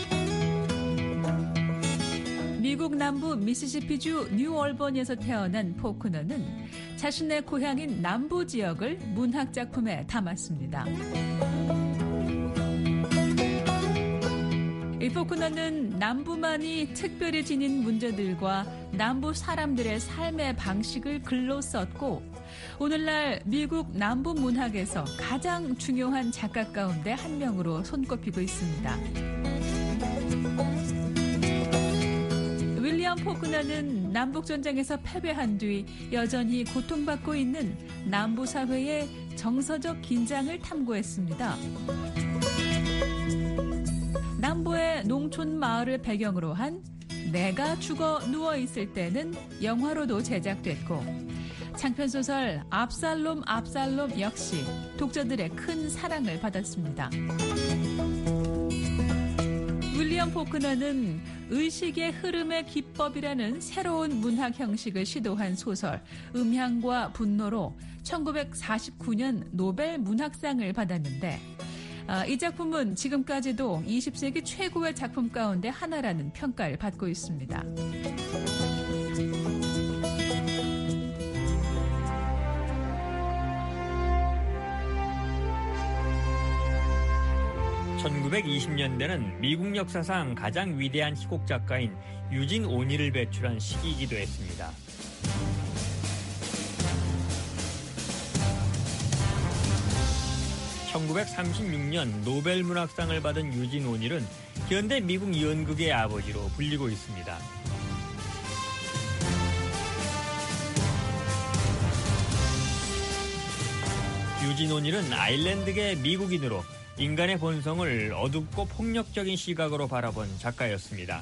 미국 남부 미시시피주 뉴얼번에서 태어난 포크너는 자신의 고향인 남부 지역을 문학 작품에 담았습니다. 이 포크너는 남부만이 특별히 지닌 문제들과 남부 사람들의 삶의 방식을 글로 썼고 오늘날 미국 남부 문학에서 가장 중요한 작가 가운데 한 명으로 손꼽히고 있습니다. 윌리엄 포크너는 남북전쟁에서 패배한 뒤 여전히 고통받고 있는 남부 사회의 정서적 긴장을 탐구했습니다. 남부의 농촌 마을을 배경으로 한 내가 죽어 누워있을 때는 영화로도 제작됐고 장편소설 압살롬 압살롬 역시 독자들의 큰 사랑을 받았습니다. 윌리엄 포크너는 의식의 흐름의 기법이라는 새로운 문학 형식을 시도한 소설 음향과 분노로 천구백사십구 년 노벨 문학상을 받았는데 이 작품은 지금까지도 이십 세기 최고의 작품 가운데 하나라는 평가를 받고 있습니다. 천구백이십 년대는 미국 역사상 가장 위대한 희곡 작가인 유진 오닐을 배출한 시기이기도 했습니다. 천구백삼십육 년 노벨 문학상을 받은 유진 오닐은 현대 미국 연극의 아버지로 불리고 있습니다. 유진 오닐은 아일랜드계 미국인으로 인간의 본성을 어둡고 폭력적인 시각으로 바라본 작가였습니다.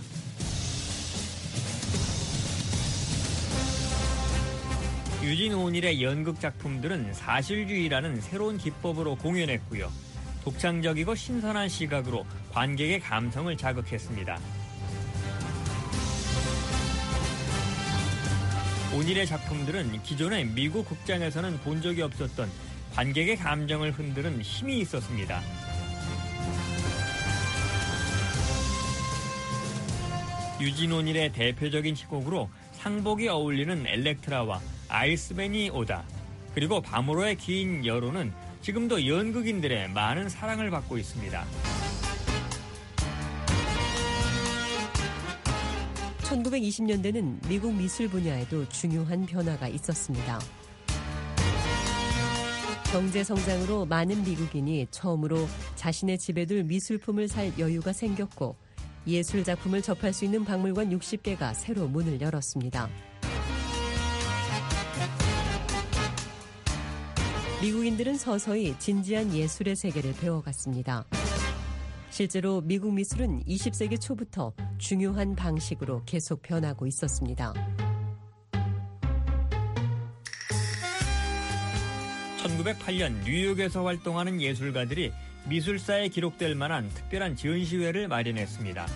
유진 오닐의 연극 작품들은 사실주의라는 새로운 기법으로 공연했고요. 독창적이고 신선한 시각으로 관객의 감성을 자극했습니다. 오닐의 작품들은 기존의 미국 극장에서는 본 적이 없었던 관객의 감정을 흔드는 힘이 있었습니다. 유진 오닐의 대표적인 희곡으로 상복이 어울리는 엘렉트라와 아이스맨이 오다 그리고 밤으로의 긴 여로는 지금도 연극인들의 많은 사랑을 받고 있습니다. 천구백이십 년대는 미국 미술 분야에도 중요한 변화가 있었습니다. 경제 성장으로 많은 미국인이 처음으로 자신의 집에 둘 미술품을 살 여유가 생겼고 예술 작품을 접할 수 있는 박물관 육십 개가 새로 문을 열었습니다. 미국인들은 서서히 진지한 예술의 세계를 배워갔습니다. 실제로 미국 미술은 이십 세기 초부터 중요한 방식으로 계속 변하고 있었습니다. 천구백팔 년 뉴욕에서 활동하는 예술가들이 미술사에 기록될 만한 특별한 전시회를 마련했습니다.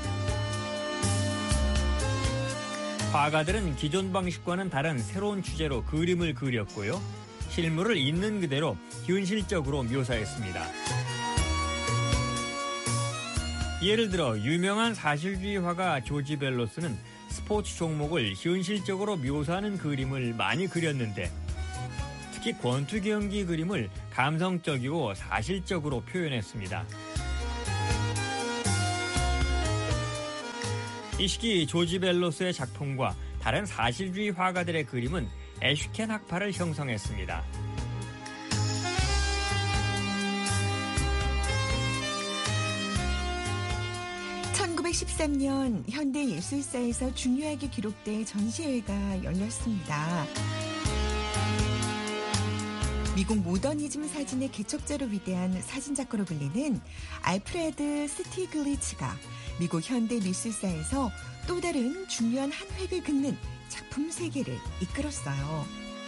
화가들은 기존 방식과는 다른 새로운 주제로 그림을 그렸고요. 실물을 있는 그대로 현실적으로 묘사했습니다. 예를 들어 유명한 사실주의 화가 조지 벨로스는 스포츠 종목을 현실적으로 묘사하는 그림을 많이 그렸는데 특히 권투 경기 그림을 감성적이고 사실적으로 표현했습니다. 이 시기 조지 벨로스의 작품과 다른 사실주의 화가들의 그림은 애슈켄 학파를 형성했습니다. 천구백십삼 년 현대예술사에서 중요하게 기록된 전시회가 열렸습니다. 미국 모더니즘 사진의 개척자로 위대한 사진작가로 불리는 알프레드 스티글리츠가 미국 현대 미술사에서 또 다른 중요한 한 획을 긋는 작품 세계를 이끌었어요.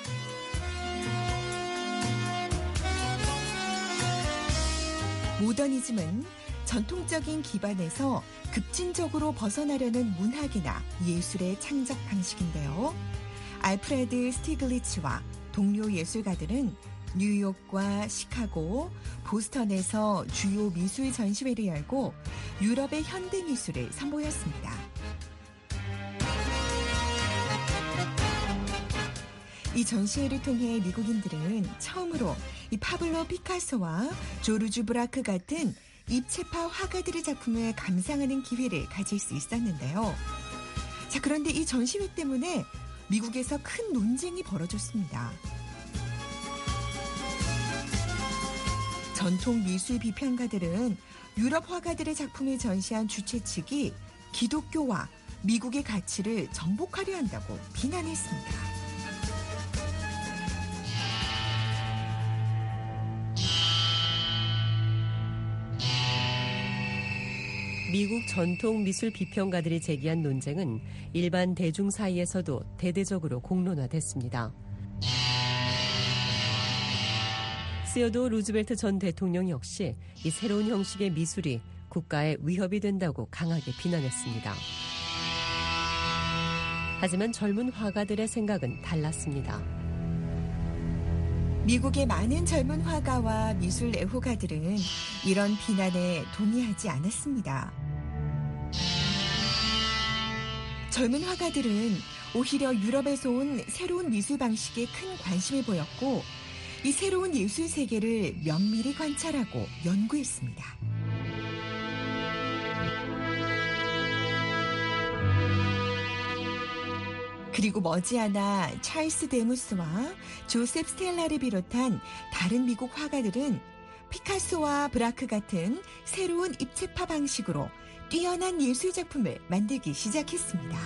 모더니즘은 전통적인 기반에서 급진적으로 벗어나려는 문학이나 예술의 창작 방식인데요. 알프레드 스티글리츠와 동료 예술가들은 뉴욕과 시카고, 보스턴에서 주요 미술 전시회를 열고 유럽의 현대 미술을 선보였습니다. 이 전시회를 통해 미국인들은 처음으로 이 파블로 피카소와 조르주 브라크 같은 입체파 화가들의 작품을 감상하는 기회를 가질 수 있었는데요. 자, 그런데 이 전시회 때문에 미국에서 큰 논쟁이 벌어졌습니다. 전통 미술 비평가들은 유럽 화가들의 작품을 전시한 주최 측이 기독교와 미국의 가치를 정복하려 한다고 비난했습니다. 미국 전통 미술 비평가들이 제기한 논쟁은 일반 대중 사이에서도 대대적으로 공론화됐습니다. 시어도어 루즈벨트 전 대통령 역시 이 새로운 형식의 미술이 국가에 위협이 된다고 강하게 비난했습니다. 하지만 젊은 화가들의 생각은 달랐습니다. 미국의 많은 젊은 화가와 미술 애호가들은 이런 비난에 동의하지 않았습니다. 젊은 화가들은 오히려 유럽에서 온 새로운 미술 방식에 큰 관심을 보였고 이 새로운 예술 세계를 면밀히 관찰하고 연구했습니다. 그리고 머지않아 찰스 데무스와 조셉 스텔라를 비롯한 다른 미국 화가들은 피카소와 브라크 같은 새로운 입체파 방식으로 뛰어난 예술 작품을 만들기 시작했습니다.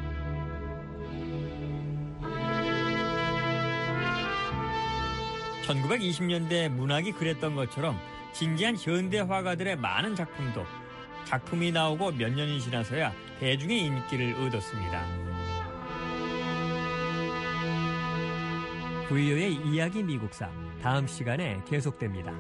천구백이십 년대 문학이 그랬던 것처럼 진지한 현대 화가들의 많은 작품도 작품이 나오고 몇 년이 지나서야 대중의 인기를 얻었습니다. 브이오의 이야기 미국사 다음 시간에 계속됩니다.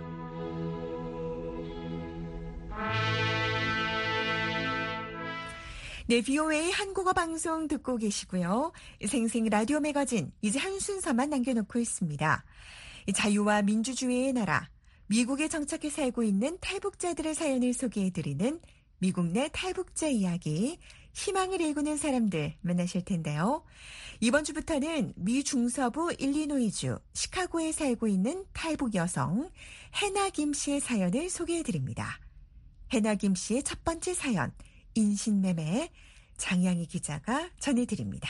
네, 브이오에이 한국어 방송 듣고 계시고요. 생생 라디오 매거진 이제 한 순서만 남겨놓고 있습니다. 자유와 민주주의의 나라, 미국에 정착해 살고 있는 탈북자들의 사연을 소개해드리는 미국 내 탈북자 이야기 희망을 일구는 사람들 만나실 텐데요. 이번 주부터는 미 중서부 일리노이주 시카고에 살고 있는 탈북 여성 해나 김 씨의 사연을 소개해드립니다. 해나 김 씨의 첫 번째 사연, 인신매매, 장양희 기자가 전해드립니다.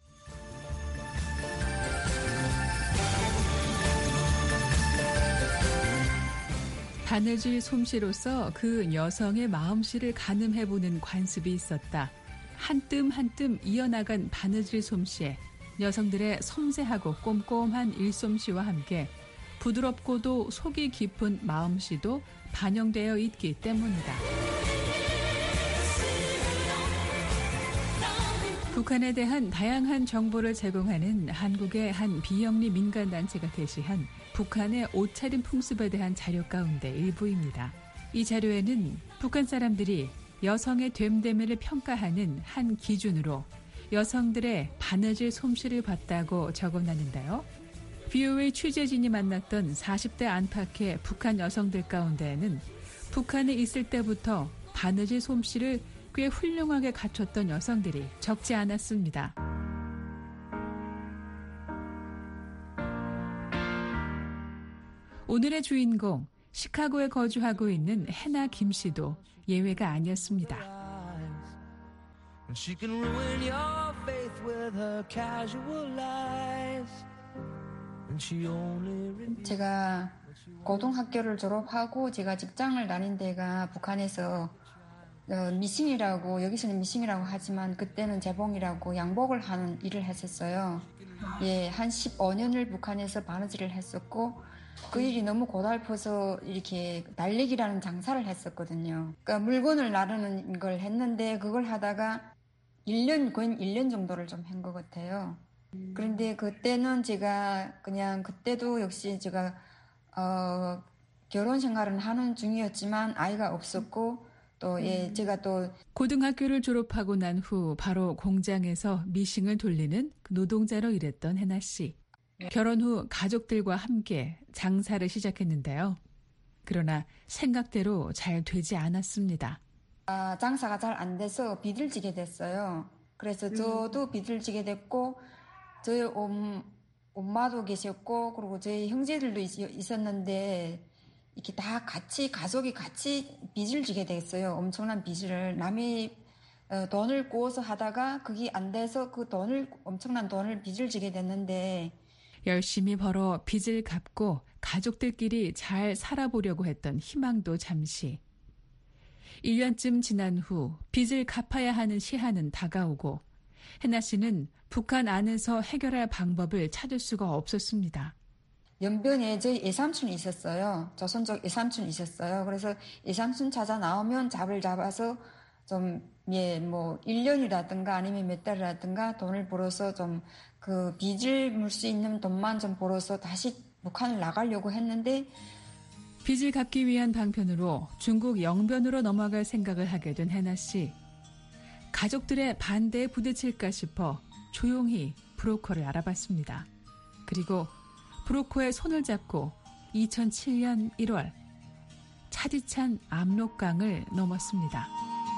바느질 솜씨로서 그 여성의 마음씨를 가늠해보는 관습이 있었다. 한 뜸 한 뜸 이어나간 바느질 솜씨에 여성들의 섬세하고 꼼꼼한 일솜씨와 함께 부드럽고도 속이 깊은 마음씨도 반영되어 있기 때문이다. 북한에 대한 다양한 정보를 제공하는 한국의 한 비영리 민간단체가 게시한 북한의 옷차림 풍습에 대한 자료 가운데 일부입니다. 이 자료에는 북한 사람들이 여성의 됨됨이를 평가하는 한 기준으로 여성들의 바느질 솜씨를 봤다고 적어놨는데요. 비오에이 취재진이 만났던 사십 대 안팎의 북한 여성들 가운데에는 북한에 있을 때부터 바느질 솜씨를 꽤 훌륭하게 갖췄던 여성들이 적지 않았습니다. 오늘의 주인공, 시카고에 거주하고 있는 해나 김 씨도 예외가 아니었습니다. 제가 고등학교를 졸업하고 제가 직장을 다닌 데가 북한에서 어, 미싱이라고, 여기서는 미싱이라고 하지만 그때는 재봉이라고 양복을 하는 일을 했었어요. 예, 한 십오 년을 북한에서 바느질을 했었고 그 일이 너무 고달퍼서 이렇게 날리기라는 장사를 했었거든요. 그러니까 물건을 나르는 걸 했는데 그걸 하다가 일 년, 거의 일 년 정도를 좀 한 것 같아요. 그런데 그때는 제가 그냥 그때도 역시 제가 어, 결혼 생활은 하는 중이었지만 아이가 없었고 또 예, 제가 또 고등학교를 졸업하고 난 후 바로 공장에서 미싱을 돌리는 노동자로 일했던 해나 씨. 결혼 후 가족들과 함께 장사를 시작했는데요. 그러나 생각대로 잘 되지 않았습니다. 아, 장사가 잘 안 돼서 빚을 지게 됐어요. 그래서 저도 빚을 지게 됐고 저희 옴, 엄마도 계셨고 그리고 저희 형제들도 있, 있었는데 이렇게 다 같이 가족이 같이 빚을 지게 됐어요. 엄청난 빚을 남이 어, 돈을 구워서 하다가 그게 안 돼서 그 돈을 엄청난 돈을 빚을 지게 됐는데 열심히 벌어 빚을 갚고 가족들끼리 잘 살아보려고 했던 희망도 잠시. 일 년쯤 지난 후 빚을 갚아야 하는 시한은 다가오고 해나 씨는 북한 안에서 해결할 방법을 찾을 수가 없었습니다. 연변에 저희 외삼촌이 있었어요. 조선족 외삼촌이 있었어요. 그래서 외삼촌 찾아 나오면 잡을 잡아서 좀, 예, 뭐, 일 년이라든가 아니면 몇 달이라든가 돈을 벌어서 좀 그 빚을 물 수 있는 돈만 좀 벌어서 다시 북한을 나가려고 했는데 빚을 갚기 위한 방편으로 중국 영변으로 넘어갈 생각을 하게 된 해나 씨. 가족들의 반대에 부딪힐까 싶어 조용히 브로커를 알아봤습니다. 그리고 브로커의 손을 잡고 이천칠 년 일월 차디찬 압록강을 넘었습니다.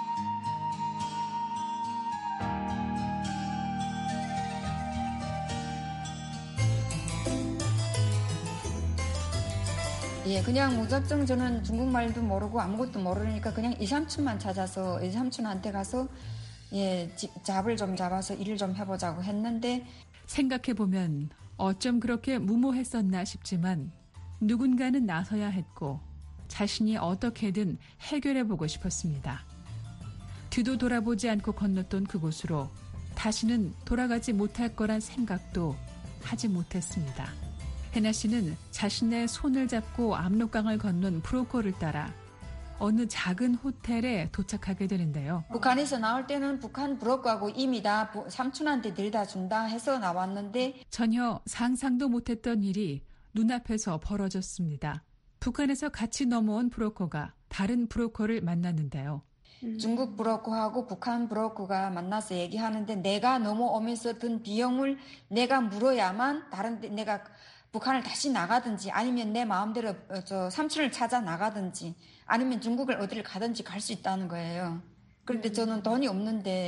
예, 그냥 무작정 저는 중국말도 모르고 아무것도 모르니까 그냥 이삼촌만 찾아서 이삼촌한테 가서 예, 잡을 좀 잡아서 일을 좀 해보자고 했는데 생각해보면 어쩜 그렇게 무모했었나 싶지만 누군가는 나서야 했고 자신이 어떻게든 해결해보고 싶었습니다. 뒤도 돌아보지 않고 건넜던 그곳으로 다시는 돌아가지 못할 거란 생각도 하지 못했습니다. 해나 씨는 자신의 손을 잡고 압록강을 건넌 브로커를 따라 어느 작은 호텔에 도착하게 되는데요. 북한에서 나올 때는 북한 브로커하고 이미 다 삼촌한테 들여다 준다 해서 나왔는데 전혀 상상도 못했던 일이 눈앞에서 벌어졌습니다. 북한에서 같이 넘어온 브로커가 다른 브로커를 만났는데요. 음. 중국 브로커하고 북한 브로커가 만나서 얘기하는데 내가 넘어오면서 든 비용을 내가 물어야만 다른 데 내가 북한을 다시 나가든지 아니면 내 마음대로 저 삼촌을 찾아 나가든지 아니면 중국을 어디를 가든지 갈 수 있다는 거예요. 그런데 저는 돈이 없는데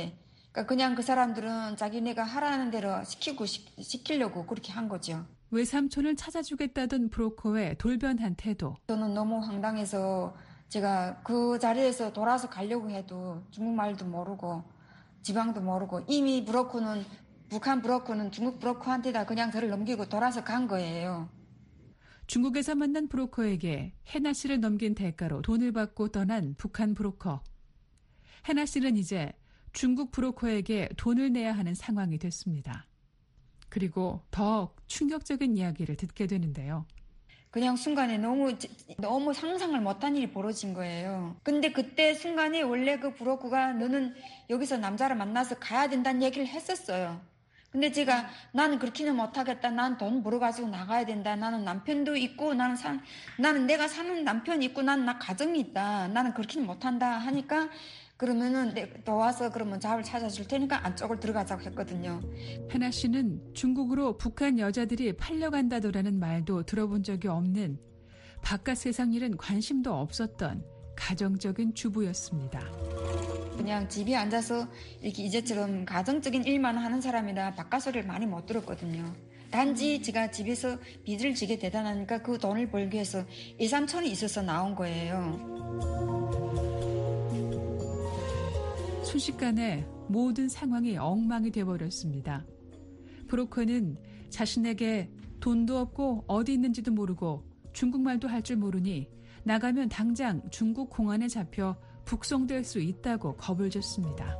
그러니까 그냥 그 사람들은 자기네가 하라는 대로 시키고 시키려고 그렇게 한 거죠. 외삼촌을 찾아주겠다던 브로커의 돌변한 태도. 저는 너무 황당해서 제가 그 자리에서 돌아서 가려고 해도 중국말도 모르고 지방도 모르고 이미 브로커는 북한 브로커는 중국 브로커한테다 그냥 저를 넘기고 돌아서 간 거예요. 중국에서 만난 브로커에게 해나 씨를 넘긴 대가로 돈을 받고 떠난 북한 브로커. 해나 씨는 이제 중국 브로커에게 돈을 내야 하는 상황이 됐습니다. 그리고 더 충격적인 이야기를 듣게 되는데요. 그냥 순간에 너무 너무 상상을 못한 일이 벌어진 거예요. 근데 그때 순간에 원래 그 브로커가 너는 여기서 남자를 만나서 가야 된다는 얘기를 했었어요. 근데 제가 나는 그렇게는 못하겠다. 난 돈 벌어가지고 나가야 된다. 나는 남편도 있고 나는 사, 나는 내가 사는 남편이 있고 나는 나 가정이 있다. 나는 그렇게는 못한다 하니까 그러면은 너 와서 그러면 잡을 찾아줄 테니까 안쪽을 들어가자고 했거든요. 해나 씨는 중국으로 북한 여자들이 팔려간다더라는 말도 들어본 적이 없는 바깥 세상 일은 관심도 없었던 가정적인 주부였습니다. 그냥 집에 앉아서 이렇게 이제처럼 가정적인 일만 하는 사람이라 바깥 소리를 많이 못 들었거든요. 단지 제가 집에서 빚을 지게 되다니까 그 돈을 벌기 위해서 이삼천이 있어서 나온 거예요. 순식간에 모든 상황이 엉망이 돼버렸습니다. 브로커는 자신에게 돈도 없고 어디 있는지도 모르고 중국말도 할 줄 모르니 나가면 당장 중국 공안에 잡혀 북송될 수 있다고 겁을 줬습니다.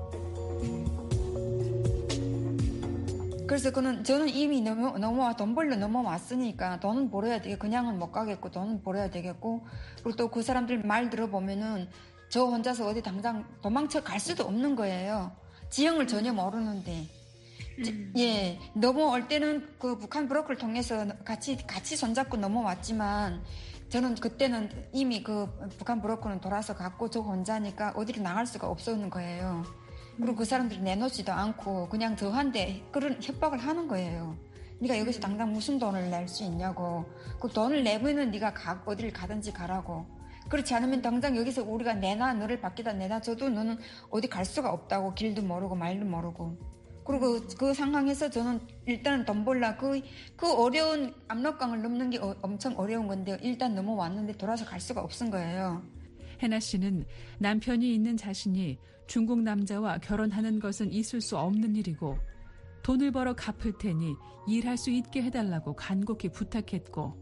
그래서 그는 저는 이미 넘어, 넘어와 돈 벌러 넘어왔으니까 돈은 벌어야 되겠고 그냥은 못 가겠고 돈은 벌어야 되겠고 그리고 또 그 사람들 말 들어보면은 저 혼자서 어디 당장 도망쳐 갈 수도 없는 거예요. 지형을 전혀 모르는데. 음. 예, 넘어올 때는 그 북한 브로커를 통해서 같이 같이 손잡고 넘어왔지만 저는 그때는 이미 그 북한 브로커는 돌아서 갔고 저 혼자니까 어디로 나갈 수가 없었는 거예요. 그리고 그 사람들이 내놓지도 않고 그냥 저한테 그런 협박을 하는 거예요. 네가 여기서 당장 무슨 돈을 낼 수 있냐고. 그 돈을 내면은 네가 가, 어디를 가든지 가라고. 그렇지 않으면 당장 여기서 우리가 내놔 너를 밖에다 내놔줘도 너는 어디 갈 수가 없다고. 길도 모르고 말도 모르고. 그리고 그 상황에서 저는 일단은 돈 벌라 그, 그 어려운 압록강을 넘는 게 어, 엄청 어려운 건데 일단 넘어왔는데 돌아서 갈 수가 없은 거예요. 해나 씨는 남편이 있는 자신이 중국 남자와 결혼하는 것은 있을 수 없는 일이고 돈을 벌어 갚을 테니 일할 수 있게 해달라고 간곡히 부탁했고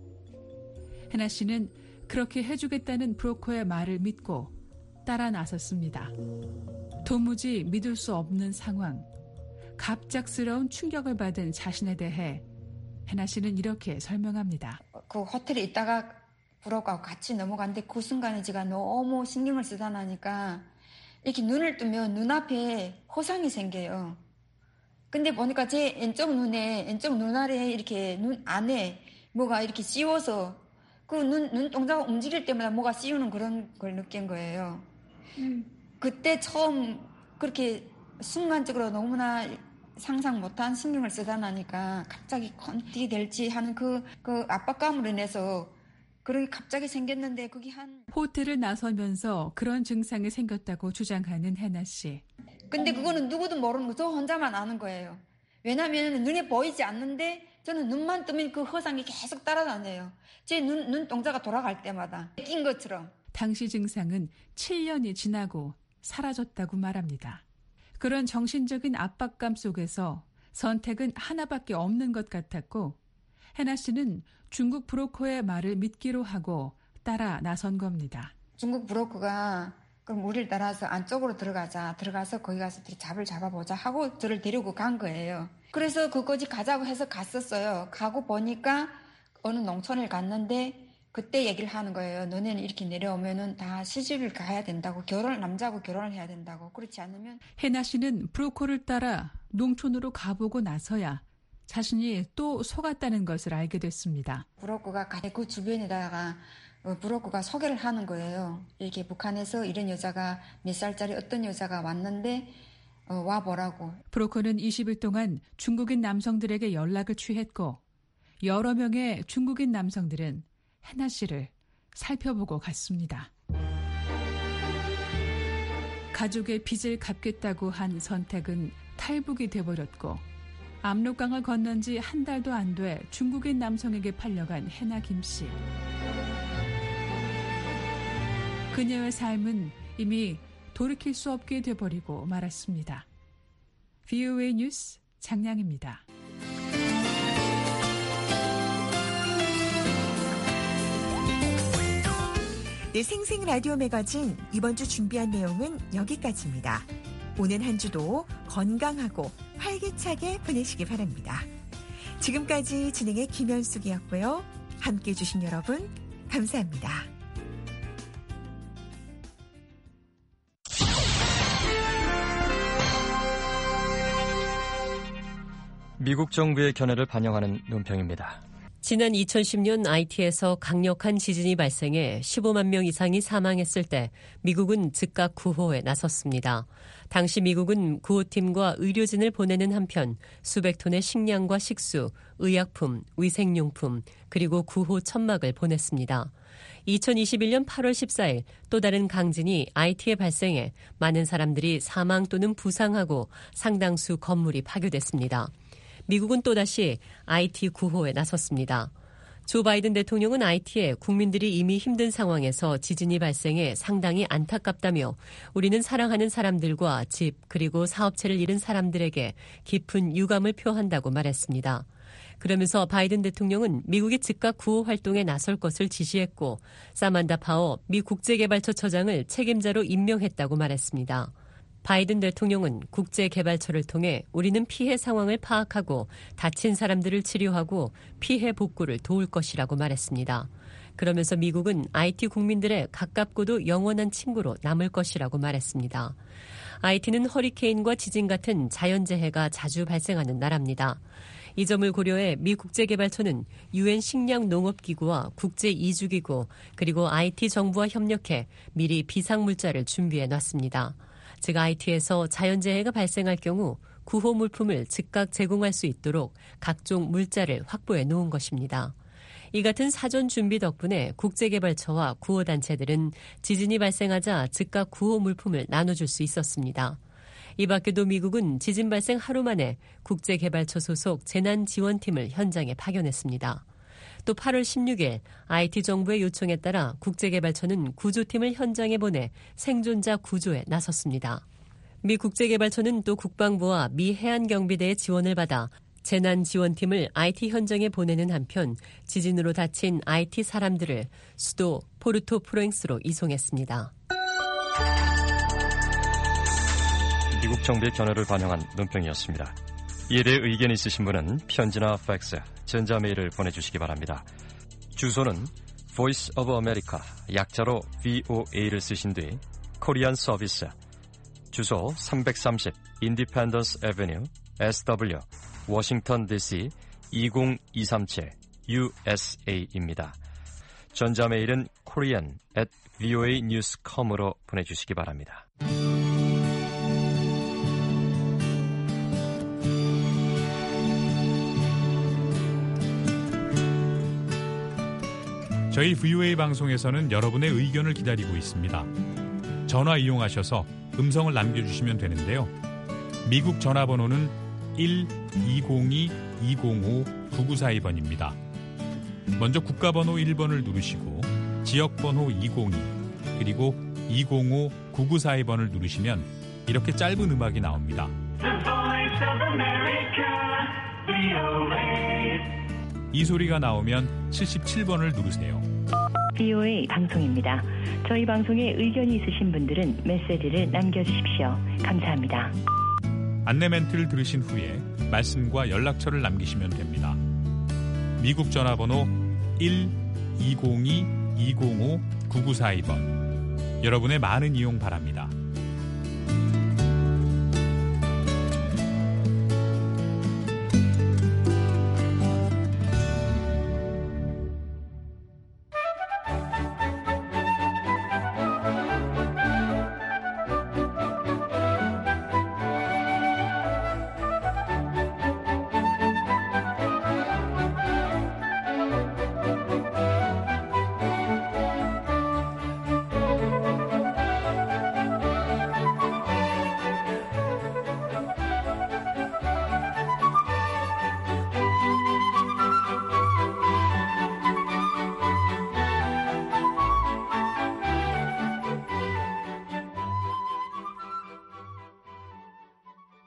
해나 씨는 그렇게 해주겠다는 브로커의 말을 믿고 따라 나섰습니다. 도무지 믿을 수 없는 상황, 갑작스러운 충격을 받은 자신에 대해 해나 씨는 이렇게 설명합니다. 그 호텔에 있다가 브로커하고 같이 넘어갔는데 그 순간에 제가 너무 신경을 쓰다 나니까 이렇게 눈을 뜨면 눈앞에 호상이 생겨요. 근데 보니까 제 왼쪽 눈에, 왼쪽 눈알에 이렇게 눈 안에 뭐가 이렇게 씌워서 그 눈, 눈동자가 움직일 때마다 뭐가 씌우는 그런 걸 느낀 거예요. 음. 그때 처음 그렇게 순간적으로 너무나 상상 못한 신경을 쓰다 나니까 갑자기 어떻게 될지 하는 그, 그 압박감으로 인해서 그렇게 갑자기 생겼는데 그게 한... 호텔을 나서면서 그런 증상이 생겼다고 주장하는 해나 씨. 근데 그거는 누구도 모르는 거, 저 혼자만 아는 거예요. 왜냐하면 눈에 보이지 않는데 저는 눈만 뜨면 그 허상이 계속 따라다녀요. 제 눈, 눈동자가 돌아갈 때마다 낀 것처럼. 당시 증상은 칠 년이 지나고 사라졌다고 말합니다. 그런 정신적인 압박감 속에서 선택은 하나밖에 없는 것 같았고 해나 씨는 중국 브로커의 말을 믿기로 하고 따라 나선 겁니다. 중국 브로커가 그럼 우리를 따라서 안쪽으로 들어가자. 들어가서 거기 가서 잡을 잡아보자 하고 저를 데리고 간 거예요. 그래서 그거지 가자고 해서 갔었어요. 가고 보니까 어느 농촌을 갔는데 그때 얘기를 하는 거예요. 너네는 이렇게 내려오면은 다 시집을 가야 된다고. 결혼, 남자하고 결혼을 해야 된다고. 그렇지 않으면. 해나 씨는 브로커를 따라 농촌으로 가보고 나서야 자신이 또 속았다는 것을 알게 됐습니다. 브로커가 그 주변에다가 브로커가 소개를 하는 거예요. 이렇게 북한에서 이런 여자가 몇 살짜리 어떤 여자가 왔는데 어, 와보라고. 브로커는 이십 일 동안 중국인 남성들에게 연락을 취했고 여러 명의 중국인 남성들은 해나 씨를 살펴보고 갔습니다. 가족의 빚을 갚겠다고 한 선택은 탈북이 돼버렸고 압록강을 건넌 지 한 달도 안 돼 중국인 남성에게 팔려간 해나 김씨. 그녀의 삶은 이미 돌이킬 수 없게 돼버리고 말았습니다. 브이오에이 뉴스 장량입니다. 네, 생생 라디오 매거진 이번 주 준비한 내용은 여기까지입니다. 오는 한 주도 건강하고 활기차게 보내시기 바랍니다. 지금까지 진행의 김현숙이었고요. 함께해 주신 여러분 감사합니다. 미국 정부의 견해를 반영하는 논평입니다. 지난 이천십 년 아이티에서 강력한 지진이 발생해 십오만 명 이상이 사망했을 때 미국은 즉각 구호에 나섰습니다. 당시 미국은 구호팀과 의료진을 보내는 한편 수백 톤의 식량과 식수, 의약품, 위생용품, 그리고 구호 천막을 보냈습니다. 이천이십일 년 팔월 십사일 또 다른 강진이 아이티에 발생해 많은 사람들이 사망 또는 부상하고 상당수 건물이 파괴됐습니다. 미국은 또다시 아이티 구호에 나섰습니다. 조 바이든 대통령은 아이티에 국민들이 이미 힘든 상황에서 지진이 발생해 상당히 안타깝다며 우리는 사랑하는 사람들과 집 그리고 사업체를 잃은 사람들에게 깊은 유감을 표한다고 말했습니다. 그러면서 바이든 대통령은 미국의 즉각 구호 활동에 나설 것을 지시했고 사만다 파워 미 국제개발처 처장을 책임자로 임명했다고 말했습니다. 바이든 대통령은 국제개발처를 통해 우리는 피해 상황을 파악하고 다친 사람들을 치료하고 피해 복구를 도울 것이라고 말했습니다. 그러면서 미국은 아이티 국민들의 가깝고도 영원한 친구로 남을 것이라고 말했습니다. 아이티는 허리케인과 지진 같은 자연재해가 자주 발생하는 나라입니다. 이 점을 고려해 미 국제개발처는 유엔 식량농업기구와 국제이주기구 그리고 아이티 정부와 협력해 미리 비상물자를 준비해 놨습니다. 즉 아이티에서 자연재해가 발생할 경우 구호 물품을 즉각 제공할 수 있도록 각종 물자를 확보해 놓은 것입니다. 이 같은 사전 준비 덕분에 국제개발처와 구호단체들은 지진이 발생하자 즉각 구호 물품을 나눠줄 수 있었습니다. 이 밖에도 미국은 지진 발생 하루 만에 국제개발처 소속 재난지원팀을 현장에 파견했습니다. 또 팔월 십육일 아이티 정부의 요청에 따라 국제개발처는 구조팀을 현장에 보내 생존자 구조에 나섰습니다. 미 국제개발처는 또 국방부와 미 해안경비대의 지원을 받아 재난지원팀을 아이티 현장에 보내는 한편 지진으로 다친 아이티 사람들을 수도 포르토 프랑스로 이송했습니다. 미국 정부의 견해를 반영한 논평이었습니다. 이에 대해 의견이 있으신 분은 편지나 팩스, 전자메일을 보내주시기 바랍니다. 주소는 Voice of America, 약자로 브이오에이를 쓰신 뒤 코리안 서비스, 주소 삼백삼십 Independence Avenue, 에스더블유, 워싱턴 디씨 이공이삼칠 유에스에이입니다. 전자메일은 korean at voa news dot com으로 보내주시기 바랍니다. 저희 브이오에이 방송에서는 여러분의 의견을 기다리고 있습니다. 전화 이용하셔서 음성을 남겨주시면 되는데요. 미국 전화번호는 일 이공이 이공오 구구사이 번입니다. 먼저 국가번호 일 번을 누르시고 지역번호 이공이 그리고 이공오 구구사이 번을 누르시면 이렇게 짧은 음악이 나옵니다. 이 소리가 나오면 칠십칠 번을 누르세요. 브이오에이 방송입니다. 저희 방송에 의견이 있으신 분들은 메시지를 남겨주십시오. 감사합니다. 안내 멘트를 들으신 후에 말씀과 연락처를 남기시면 됩니다. 미국 전화번호 일 이공이 이공오 구구사이 번. 여러분의 많은 이용 바랍니다.